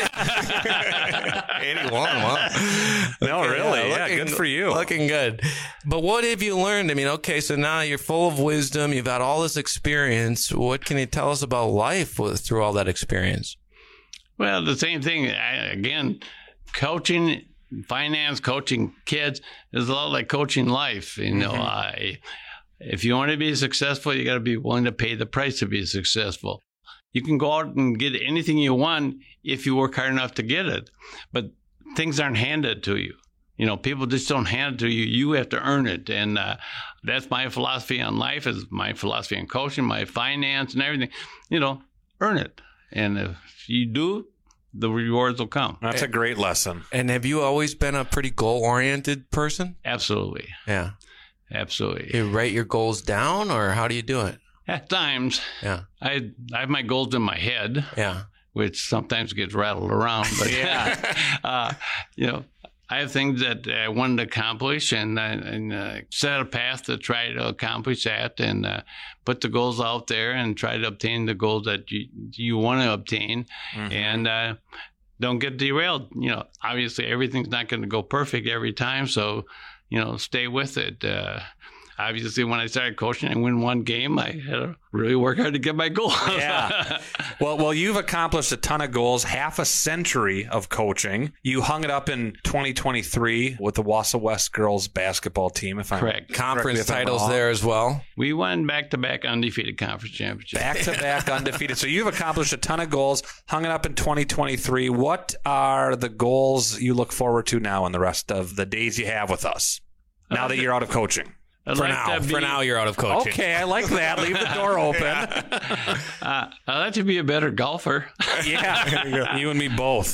eighty-one, well. No, really, yeah, looking, good for you. Looking good. But what have you learned? I mean, okay, so now you're full of wisdom. You've had all this experience. What can you tell us about life with, through all that experience? Well, the same thing. I, again, coaching... Finance, coaching kids is a lot like coaching life. You know, mm-hmm. I, if you want to be successful, you got to be willing to pay the price to be successful. You can go out and get anything you want if you work hard enough to get it, but things aren't handed to you. You know, people just don't hand it to you. You have to earn it, and uh, that's my philosophy on life. Is my philosophy on coaching, my finance, and everything. You know, earn it, and if you do, the rewards will come. That's a great lesson. And have you always been a pretty goal-oriented person? Absolutely. Yeah. Absolutely. You write your goals down, or how do you do it? At times. Yeah. I I have my goals in my head. Yeah. Which sometimes gets rattled around. But yeah. uh, you know, I have things that I wanted to accomplish, and, and uh, set a path to try to accomplish that, and uh, put the goals out there and try to obtain the goals that you you want to obtain, mm-hmm. and uh, don't get derailed. You know, obviously everything's not going to go perfect every time, so you know, stay with it. Uh, obviously, when I started coaching and win one game, I had to really work hard to get my goal. Yeah. Well, well, you've accomplished a ton of goals, half a century of coaching. You hung it up in twenty twenty-three with the Wausau West girls basketball team. If I'm correct, conference titles there as well. We won back-to-back undefeated conference championships. Back-to-back undefeated. So you've accomplished a ton of goals, hung it up in twenty twenty-three. What are the goals you look forward to now in the rest of the days you have with us? Now that you're out of coaching. I'd For like now. to be, For now, you're out of coaching. Okay, I like that. Leave the door open. uh, I'd like to be a better golfer. Yeah, you and me both.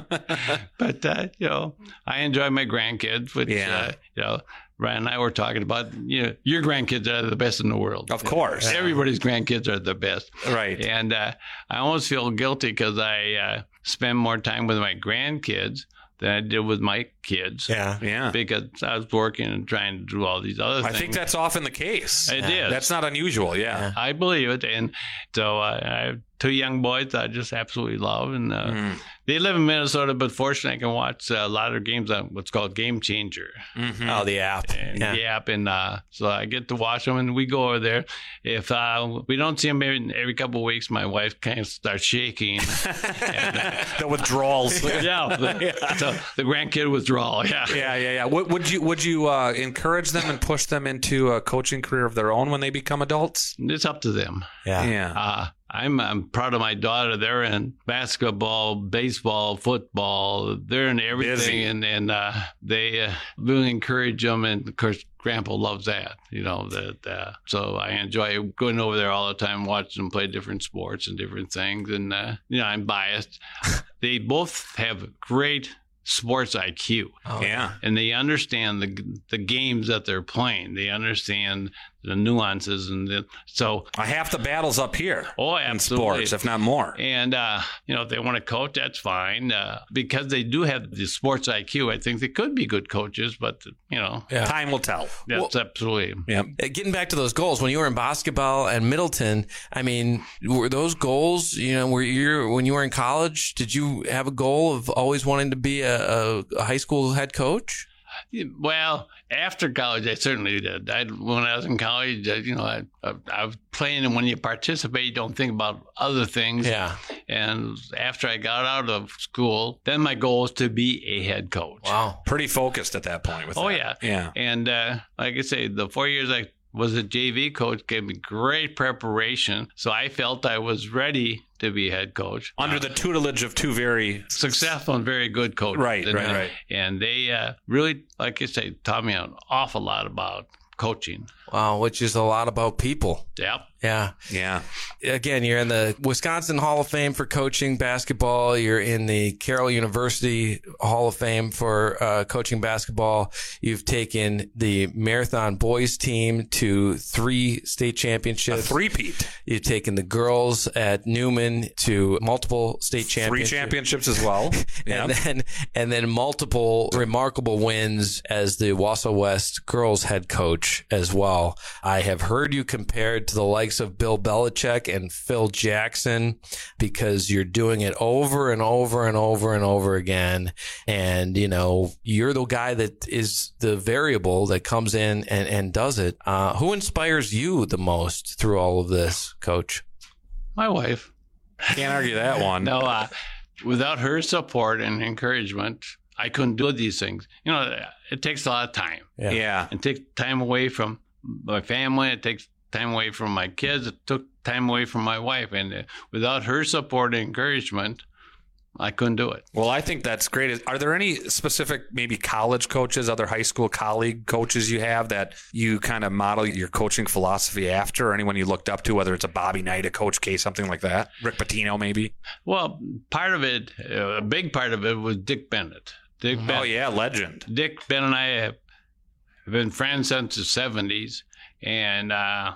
But, uh, you know, I enjoy my grandkids, which, Yeah. uh, you know, Ryan and I were talking about, you know, your grandkids are the best in the world. Of course. Everybody's grandkids are the best. Right. And uh, I almost feel guilty because I uh, spend more time with my grandkids than I did with my kids. Yeah. Yeah. Because I was working and trying to do all these other I things. think that's often the case. It yeah. is. That's not unusual. Yeah. I believe it. And so uh, I have two young boys I just absolutely love. And uh, Mm. they live in Minnesota, but fortunately I can watch uh, a lot of their games on what's called Game Changer. Mm-hmm. Oh, the app. And Yeah. the app. And uh, so I get to watch them, and we go over there. If uh, we don't see them maybe every couple of weeks, my wife kind of starts shaking. and, uh, The withdrawals. yeah. The, so the grandkid withdrawal. Yeah. Yeah, yeah, yeah. Would, would you would you uh, encourage them and push them into a coaching career of their own when they become adults? It's up to them. Yeah. Yeah. Uh, I'm I'm proud of my daughter. They're in basketball, baseball, football. They're in everything, Busy. and and uh, they uh, really encourage them. And of course, Grandpa loves that. You know that. Uh, so I enjoy going over there all the time, watching them play different sports and different things. And uh, you know, I'm biased. They both have great sports I Q. Oh, yeah. And they understand the the games that they're playing. They understand the nuances, and the, so I half the battles up here. Oh, in absolutely. sports, if not more. And uh, you know, if they want to coach, that's fine. Uh, because they do have the sports I Q, I think they could be good coaches. But you know, Yeah. Time will tell. that's absolutely. Yeah. Uh, Getting back to those goals, when you were in basketball and Middleton, I mean, were those goals, you know, were you, when you were in college, did you have a goal of always wanting to be a, a, a high school head coach? Well, after college, I certainly did. I, when I was in college, I, you know, I, I, I was playing, and when you participate, you don't think about other things. Yeah. And after I got out of school, then my goal was to be a head coach. Wow. Pretty focused at that point with Oh, that. yeah. Yeah. And uh, like I say, the four years I was a J V coach gave me great preparation. So I felt I was ready to be head coach. Under the tutelage of two very Successful and very good coaches. Right, and, right, uh, right. And they uh, really, like I say, taught me an awful lot about coaching. Wow, which is a lot about people. Yep. Yeah. Yeah. Again, you're in the Wisconsin Hall of Fame for coaching basketball. You're in the Carroll University Hall of Fame for uh, coaching basketball. You've taken the Marathon boys team to three state championships. A three-peat. You've taken the girls at Newman to multiple state Three championships. championships as well. Yeah. And then, and then multiple remarkable wins as the Wausau West girls head coach as well. I have heard you compared to the likes of Bill Belichick and Phil Jackson because you're doing it over and over and over and over again. And, you know, you're the guy that is the variable that comes in and, and does it. Uh, who inspires you the most through all of this, Coach? My wife. Can't argue that one. No, uh, without her support and encouragement, I couldn't do these things. You know, it takes a lot of time. Yeah. Yeah. It takes time away from my family. It takes time away from my kids. It took time away from my wife. And uh, without her support and encouragement, I couldn't do it. Well, I think that's great. Are there any specific, maybe college coaches, other high school colleague coaches you have that you kind of model your coaching philosophy after, or anyone you looked up to, whether it's a Bobby Knight, a Coach K, something like that? Rick Pitino, maybe? Well, part of it, uh, a big part of it was Dick Bennett. Dick Oh, Bennett. yeah, legend. Dick Bennett and I have been friends since the seventies, and uh,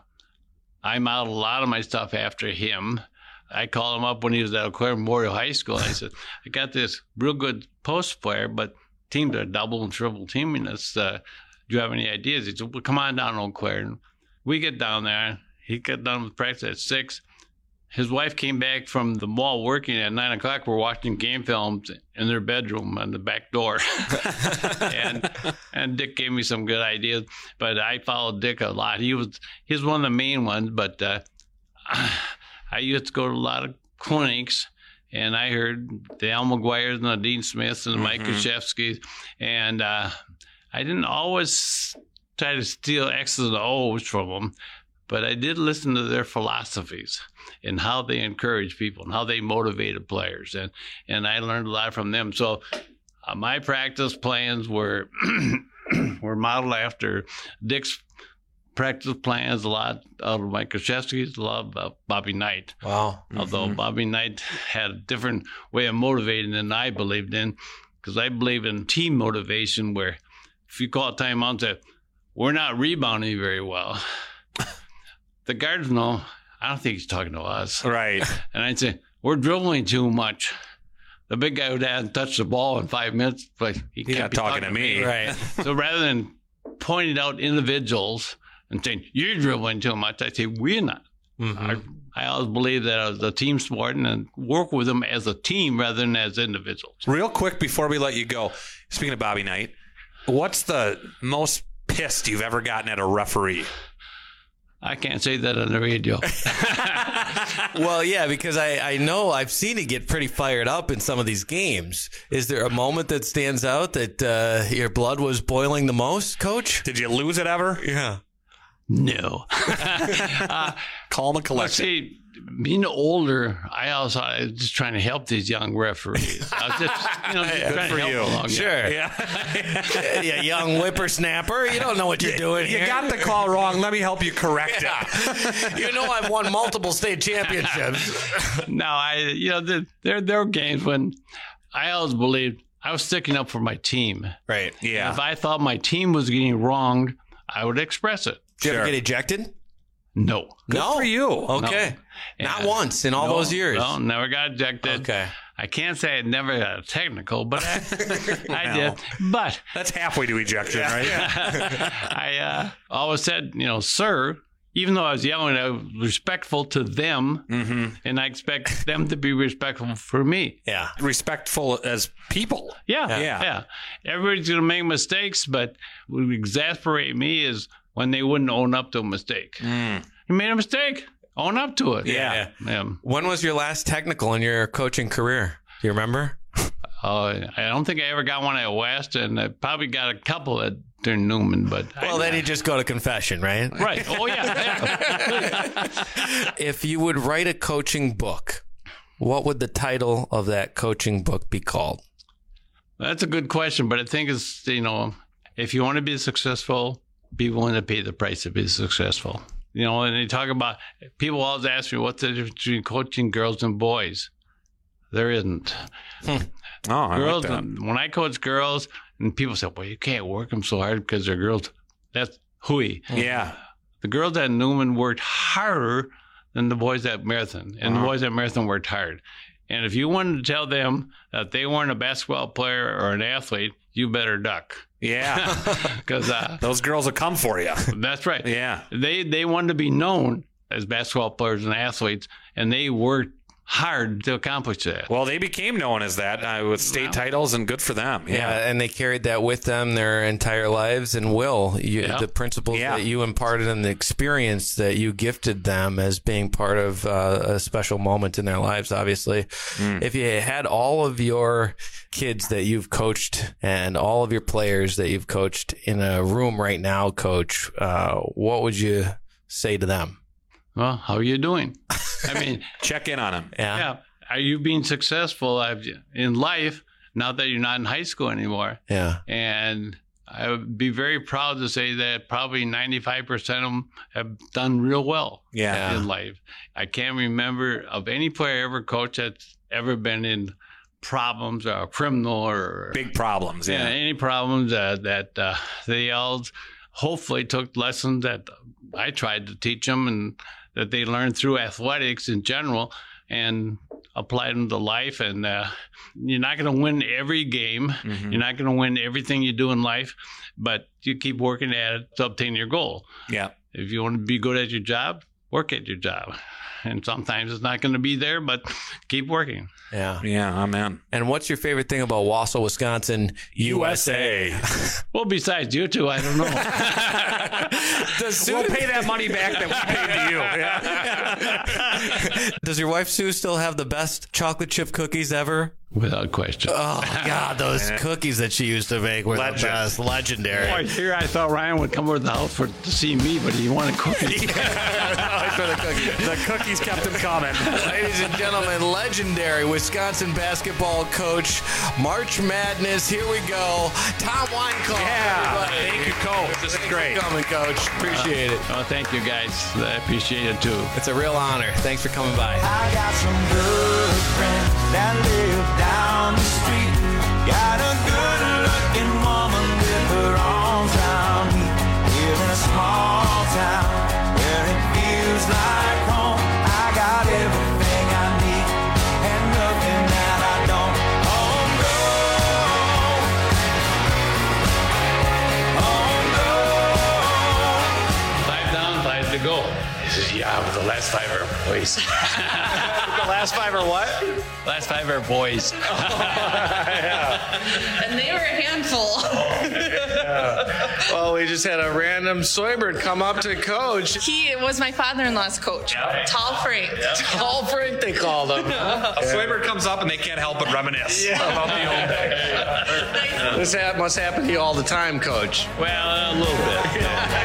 I modeled a lot of my stuff after him. I called him up when he was at Eau Claire Memorial High School. I said, I got this real good post player, but teams are double and triple teaming us. Uh, do you have any ideas? He said, well, come on down to Eau Claire. And we get down there. He got done with practice at six. His wife came back from the mall working at nine o'clock. We're watching game films in their bedroom on the back door. and and Dick gave me some good ideas, but I followed Dick a lot. He was he's one of the main ones, but uh, I used to go to a lot of clinics, and I heard the Al McGuires and the Dean Smiths and the Mike Mhm. Krzyzewskis, and uh, I didn't always try to steal X's and O's from them, but I did listen to their philosophies and how they encourage people and how they motivated players, and and I learned a lot from them. So uh, my practice plans were were modeled after Dick's practice plans a lot out of Mike Krzyzewski's, a lot about Bobby Knight. Wow. Although Mhm. Bobby Knight had a different way of motivating than I believed in, because I believe in team motivation where if you call a timeout and say, we're not rebounding very well, the guards know, I don't think he's talking to us. Right. And I'd say, we're dribbling too much. The big guy who hasn't touched the ball in five minutes, like he He's can't not be talking to me. Right. So rather than pointing out individuals and saying, you're dribbling too much, I say, we're not. I, I always believe that as a team sport and work with them as a team rather than as individuals. Real quick before we let you go, speaking of Bobby Knight, what's the most pissed you've ever gotten at a referee? I can't say that on the radio. Well, yeah, because I, I know I've seen it get pretty fired up in some of these games. Is there a moment that stands out that uh, your blood was boiling the most, Coach? Did you lose it ever? Yeah. No. uh, Calm and collected. See, being older, I also I was just trying to help these young referees. I was just, you know, just Good trying for to help you. them along. Sure. Yeah. Yeah, young whippersnapper. You don't know what you're doing You here. got the call wrong. Let me help you correct it. You know I've won multiple state championships. No, I, you know, there, there, there were games when I always believed I was sticking up for my team. Right. Yeah. If I thought my team was getting wronged, I would express it. Did you Sure. ever get ejected? No. Good for you. Okay. No. Not Yeah. once in all No, those years. No, never got ejected. Okay. I can't say I never got a technical, but I, I No. did. But That's halfway to ejection, right? I uh, always said, you know, sir, even though I was yelling, I was respectful to them, Mm-hmm. and I expect them to be respectful for me. Yeah. Respectful as people. Yeah, Yeah. yeah. Everybody's going to make mistakes, but what would exasperate me is when they wouldn't own up to a mistake. Mm. You made a mistake. Own up to it. Yeah. Yeah. When was your last technical in your coaching career? Do you remember? Uh, I don't think I ever got one at West, and I probably got a couple at during Newman. But Well, I, then you just go to confession, right? right. Oh yeah. If you would write a coaching book, what would the title of that coaching book be called? That's a good question, but I think it's, you know, if you want to be successful, be willing to pay the price to be successful. You know, and they talk about, people always ask me, what's the difference between coaching girls and boys? There isn't. Oh, I girls, like that. when I coach girls, and people say, well, you can't work them so hard because they're girls. That's hooey. Yeah. The girls at Newman worked harder than the boys at Marathon, and Uh-huh. the boys at Marathon worked hard. And if you wanted to tell them that they weren't a basketball player or an athlete, you better duck. Yeah. Because uh, Those girls will come for you. that's right. Yeah. They they wanted to be known as basketball players and athletes, and they worked hard to accomplish that. Well, they became known as that uh, with state titles, and good for them. Yeah. Yeah. and they carried that with them their entire lives. And Will, you, Yeah. the principles Yeah. that you imparted and the experience that you gifted them as being part of uh, a special moment in their lives, obviously. Mm. If you had all of your kids that you've coached and all of your players that you've coached in a room right now, Coach, uh, what would you say to them? Well, how are you doing? I mean, Check in on them. Yeah. yeah. Are you being successful in life now that you're not in high school anymore? Yeah. And I would be very proud to say that probably ninety-five percent of them have done real well Yeah. in life. I can't remember of any player I ever coached that's ever been in problems or a criminal or Big problems. yeah, Yeah. any problems uh, that uh, they all hopefully took lessons that I tried to teach them and that they learned through athletics in general and applied them to life. And uh, you're not going to win every game. Mhm. You're not going to win everything you do in life, but you keep working at it to obtain your goal. Yeah. If you want to be good at your job, work at your job. And sometimes it's not going to be there, but keep working. Yeah. Yeah. Amen. And what's your favorite thing about Wausau, Wisconsin, U S A? Well, besides you two, I don't know. Does We'll Sue, pay that money back that we paid to you. Yeah. does your wife Sue still have the best chocolate chip cookies ever? Without question. Oh, God, those cookies that she used to make were Legend. the best. Legendary. Boy, here I thought Ryan would come over to the house for to see me, but he wanted cookies. for the cookies. The cookies kept him coming. Ladies and gentlemen, legendary Wisconsin basketball coach, March Madness. Here we go. Tom Weinkauf. Yeah. Everybody. Thank you, Coach. This is Thanks great. for coming, Coach. Appreciate it. Oh, thank you, guys. I appreciate it, too. It's a real honor. Thanks for coming by. I got some good friends that live down the street. Got a good-looking woman with her arms around me. Here in a small town where it feels like home. I got everything I need and nothing that I don't. Oh no, oh no. Five down, five to go. This is yeah, with the last five are boys. The last five are what? Last five are boys. And they were a handful. Yeah. Well, we just had a random Soybert come up to Coach. He was my father-in-law's coach. Yep. Tall Frank. Yep. Tall Frank, they called him. A Soybert comes up and they can't help but reminisce Yeah. about the old days. This ha- must happen to you all the time, Coach. Well, a little bit.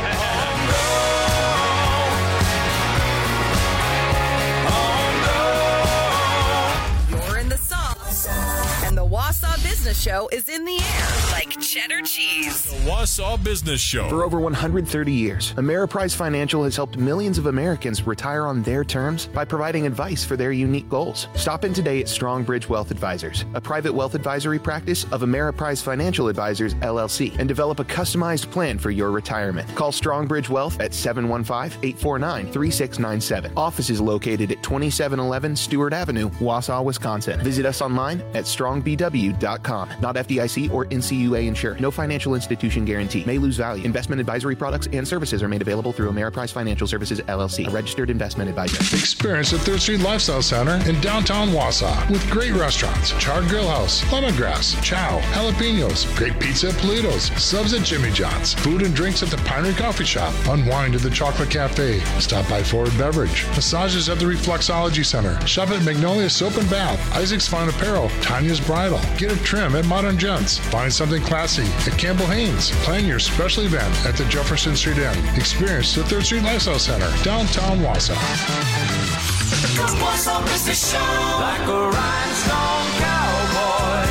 You're in the sauce, and the Wausau Business Show is in the air like cheddar cheese. The Wausau Business Show. For over one hundred thirty years, Ameriprise Financial has helped millions of Americans retire on their terms by providing advice for their unique goals. Stop in today at Strongbridge Wealth Advisors, a private wealth advisory practice of Ameriprise Financial Advisors, L L C, and develop a customized plan for your retirement. Call Strongbridge Wealth at seven one five, eight four nine, three six nine seven. Office is located at twenty-seven eleven Stewart Avenue, Wausau, Wisconsin. Visit us online at strong b w dot com. Not F D I C or N C U A insured. No financial institution guarantee. May lose value. Investment advisory products and services are made available through Ameriprise Financial Services, L L C, a registered investment advisor. Experience the third Street Lifestyle Center in downtown Wausau with great restaurants, Charred Grill House, Lemongrass, Chow, Jalapenos, great pizza at Polito's, subs at Jimmy John's, food and drinks at the Pinery Coffee Shop, unwind at the Chocolate Cafe, stop by Forward Beverage, massages at the Reflexology Center, shop at Magnolia Soap and Bath, Isaac's Fine Apparel, Tanya's Bridal, get a trim at Modern Gents, find something classy at Campbell Haynes, plan your special event at the Jefferson Street Inn. Experience the third Street Lifestyle Center, downtown Wausau. The Wausau Business Show, like a rhinestone cowboy,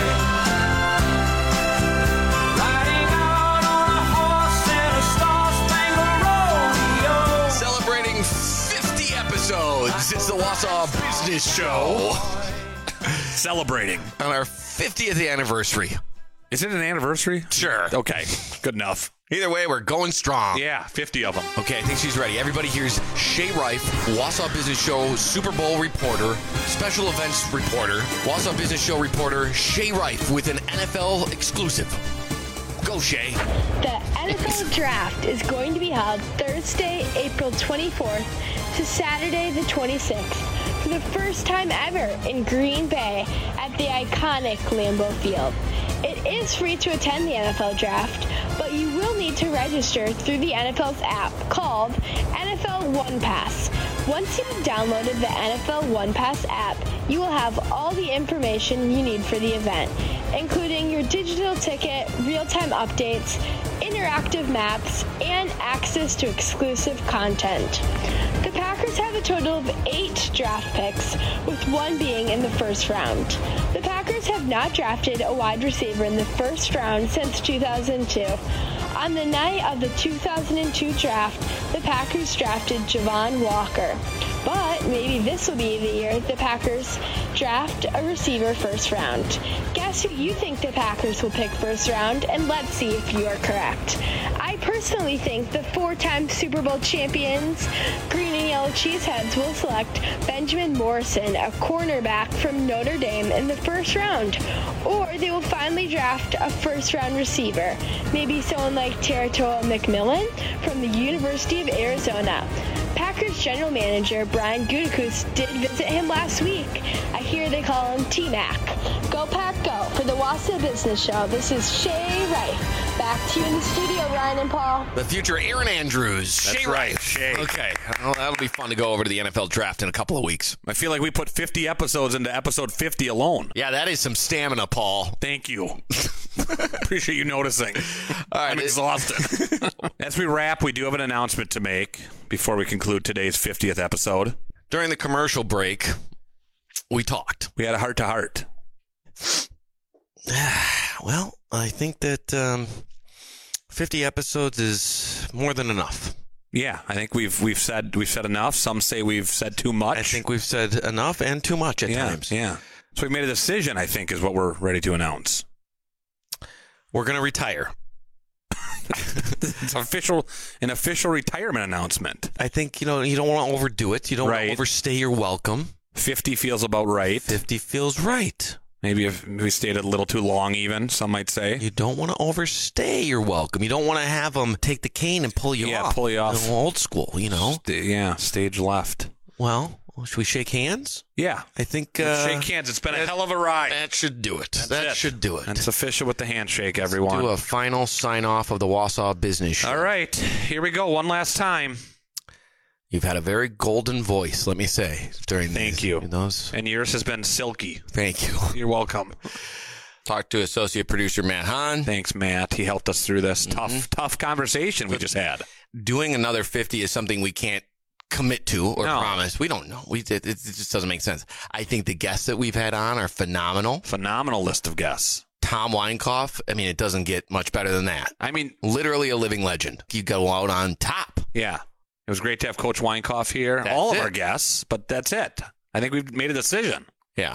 riding out on a horse in a star-spangled rodeo. Celebrating fifty episodes. It's the Wausau Business Show. Celebrating. On our fiftieth anniversary. Is it an anniversary? Sure. Okay, good enough. Either way, we're going strong. Yeah, fifty of them. Okay, I think she's ready. Everybody here's Shay Rife, Wausau Business Show Super Bowl reporter, special events reporter, Wausau Business Show reporter, Shay Rife with an N F L exclusive. Go, Shay. The N F L Draft is going to be held Thursday, April twenty-fourth to Saturday the twenty-sixth for the first time ever in Green Bay at the iconic Lambeau Field. It is free to attend the N F L Draft, but you will need to register through the N F L's app called N F L One Pass. Once you've downloaded the N F L One Pass app, you will have all the information you need for the event, including your digital ticket, real-time updates, interactive maps, and access to exclusive content. The Packers have a total of eight draft picks, with one being in the first round. The Packers have not drafted a wide receiver in the first round since two thousand two. On the night of the two thousand two draft, the Packers drafted Javon Walker. But maybe this will be the year the Packers draft a receiver first round. Guess who you think the Packers will pick first round, and let's see if you are correct. I personally think the four-time Super Bowl champions Green and Yellow Cheeseheads will select Benjamin Morrison, a cornerback from Notre Dame, in the first round. Or they will finally draft a first-round receiver, maybe someone like Teratoa McMillan from the University of Arizona. Packers general manager Brian Gutekunst did visit him last week. I hear they call him T-Mac. Go Pack Go. For the Wausau Business Show, this is Shay Rife. Back to you in the studio, Ryan and Paul. The future Aaron Andrews. That's Shay right, Rife. Shay. Okay, well, that'll be fun to go over to the N F L Draft in a couple of weeks. I feel like we put fifty episodes into episode fifty alone. Yeah, that is some stamina, Paul. Thank you. Appreciate you noticing. All right, I'm exhausted. As we wrap, we do have an announcement to make before we conclude today's fiftieth episode. During the commercial break, we talked. We had a heart-to-heart. Well, I think that um, fifty episodes is more than enough. Yeah, I think we've we've said we've said enough. Some say we've said too much. I think we've said enough and too much at yeah, times. Yeah. So we've made a decision, I think, is what we're ready to announce. We're going to retire. It's official, an official retirement announcement. I think, you know, you don't want to overdo it. You don't right. want to overstay your welcome. fifty feels about right. fifty feels right. Maybe if we stayed a little too long even, some might say. You don't want to overstay your welcome. You don't want to have them take the cane and pull you yeah, off. Yeah, pull you off. You know, old school, you know. St- yeah, stage left. Well, should we shake hands? Yeah. I think... Let's uh, shake hands. It's been a hell of a ride. That should do it. That's that it. should do it. That's official with the handshake, everyone. Let's do a final sign-off of the Wausau Business Show. All right. Here we go. One last time. You've had a very golden voice, let me say, during Thank these, you. Those. And yours has been silky. Thank you. You're welcome. Talk to associate producer Matt Hahn. Thanks, Matt. He helped us through this mm-hmm. tough, tough conversation we just had. Doing another fifty is something we can't commit to or no. promise. We don't know. We it, it just doesn't make sense. I think the guests that we've had on are phenomenal. Phenomenal list of guests. Tom Weinkoff, I mean, it doesn't get much better than that. I mean, literally a living legend. You go out on top. Yeah. It was great to have Coach Weinkoff here. That's All of it. our guests, but that's it. I think we've made a decision. Yeah.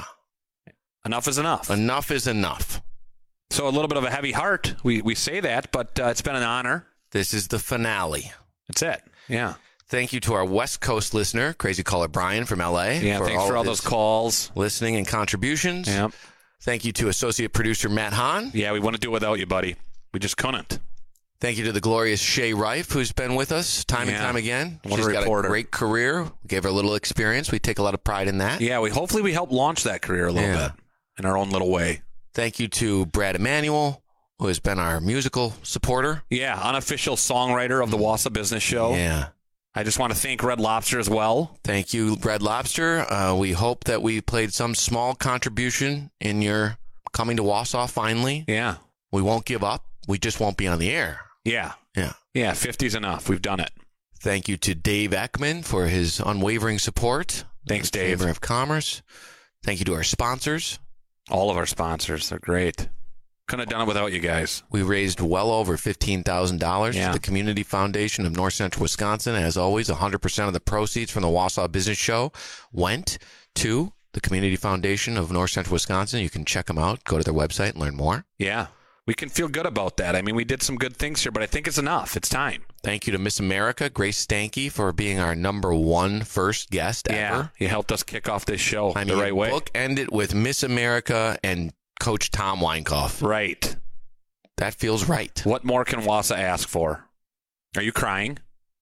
Enough is enough. Enough is enough. So a little bit of a heavy heart. We we say that, but uh, it's been an honor. This is the finale. That's it. Yeah. Thank you to our West Coast listener, Crazy Caller Brian from L A. Yeah, for thanks all for all those calls. Listening and contributions. Yep. Thank you to associate producer Matt Hahn. Yeah, we want to do it without you, buddy. We just couldn't. Thank you to the glorious Shay Reif, who's been with us time yeah. and time again. What She's a got reporter. a great career. We gave her a little experience. We take a lot of pride in that. Yeah, we hopefully we help launch that career a little yeah. bit in our own little way. Thank you to Brad Emanuel, who has been our musical supporter. Yeah, unofficial songwriter of the Wausau Business Show. Yeah. I just want to thank Red Lobster as well. Thank you, Red Lobster. Uh, we hope that we played some small contribution in your coming to Wausau finally. Yeah. We won't give up. We just won't be on the air. Yeah. Yeah. Yeah, fifty's enough. We've done it. Thank you to Dave Ekman for his unwavering support. Thanks, Dave. Chamber of Commerce. Thank you to our sponsors. All of our sponsors. They're great. Couldn't have done it without you guys. We raised well over fifteen thousand dollars yeah. for the Community Foundation of North Central Wisconsin. As always, one hundred percent of the proceeds from the Wausau Business Show went to the Community Foundation of North Central Wisconsin. You can check them out. Go to their website and learn more. Yeah. We can feel good about that. I mean, we did some good things here, but I think it's enough. It's time. Thank you to Miss America, Grace Stanke, for being our number one first guest yeah, ever. You helped us kick off this show I the mean, right way. Book ended with Miss America and Coach Tom Weinkoff. Right. That feels right. What more can Wausau ask for? Are you crying?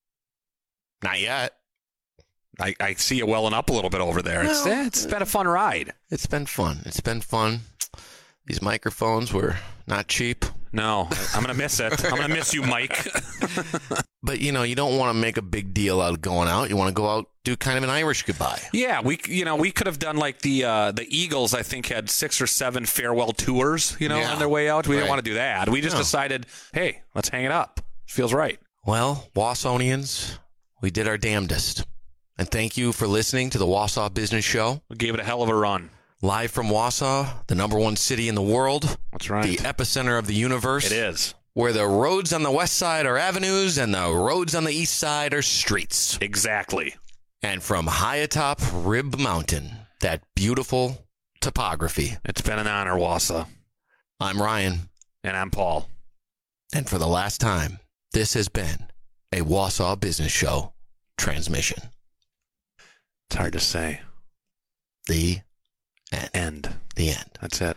Not yet. I, I see you welling up a little bit over there. No. It's, it's been a fun ride. It's been fun. It's been fun. These microphones were not cheap. No, I'm going to miss it. I'm going to miss you, Mike. But, you know, you don't want to make a big deal out of going out. You want to go out, do kind of an Irish goodbye. Yeah, we you know, we could have done like the uh, the Eagles, I think, had six or seven farewell tours, you know, yeah. on their way out. We right. didn't want to do that. We just no. decided, hey, let's hang it up. Feels right. Well, Wausonians, we did our damnedest. And thank you for listening to the Wausau Business Show. We gave it a hell of a run. Live from Wausau, the number one city in the world. That's right. The epicenter of the universe. It is. Where the roads on the west side are avenues and the roads on the east side are streets. Exactly. And from high atop Rib Mountain, that beautiful topography. It's been an honor, Wausau. I'm Ryan. And I'm Paul. And for the last time, this has been a Wausau Business Show transmission. It's hard to say. The end. End. The end. That's it.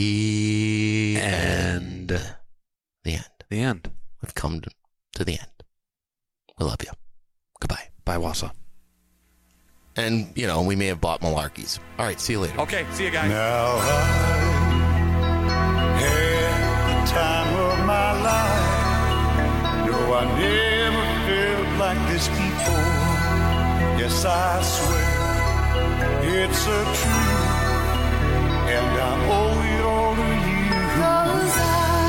The end. end. The end. The end. We've come to the end. We love you. Goodbye. Bye, Wausau. And, you know, we may have bought Malarkeys. All right, see you later. Okay, see you guys. Now I had the time of my life. No, I never felt like this before. Yes, I swear it's a truth, and I owe it all to you. 'Cause I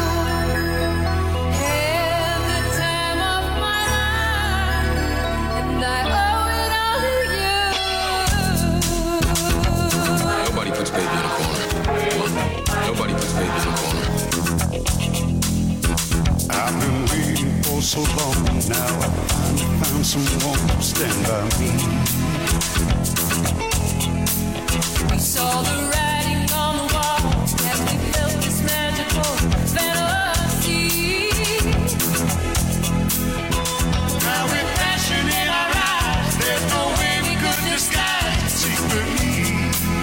someone stand by me. We saw the writing on the wall as we felt this magical fantasy. Now with passion in our eyes, there's no way we could disguise secretly.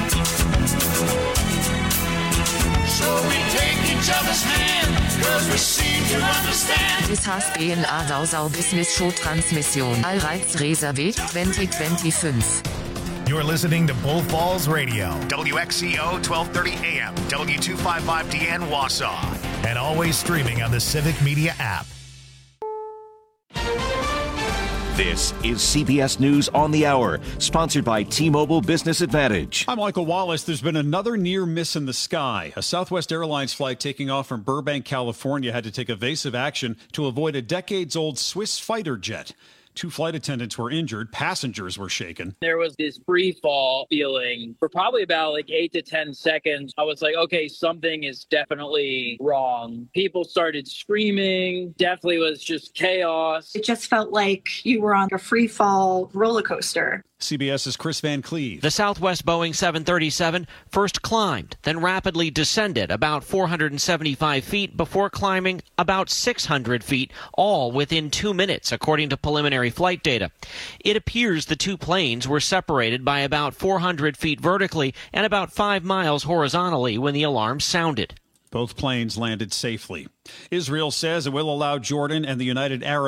So we take each other's hand, cause we seem to understand. Es has been a Wausau Business Show Transmission. Allrights reserviert twenty twenty-five. You're listening to Bull Falls Radio, W X C O twelve thirty A M, W two fifty-five D N Wausau, and always streaming on the Civic Media app. This is C B S News on the Hour, sponsored by T-Mobile Business Advantage. I'm Michael Wallace. There's been another near miss in the sky. A Southwest Airlines flight taking off from Burbank, California, had to take evasive action to avoid a decades-old Swiss fighter jet. Two flight attendants were injured. Passengers were shaken. There was this free fall feeling for probably about like eight to ten seconds. I was like, okay, something is definitely wrong. People started screaming. Definitely was just chaos. It just felt like you were on a free fall roller coaster. CBS's Chris Van Cleve. The Southwest Boeing seven thirty-seven first climbed, then rapidly descended about four hundred seventy-five feet before climbing about six hundred feet, all within two minutes, according to preliminary flight data. It appears the two planes were separated by about four hundred feet vertically and about five miles horizontally when the alarm sounded. Both planes landed safely. Israel says it will allow Jordan and the United Arab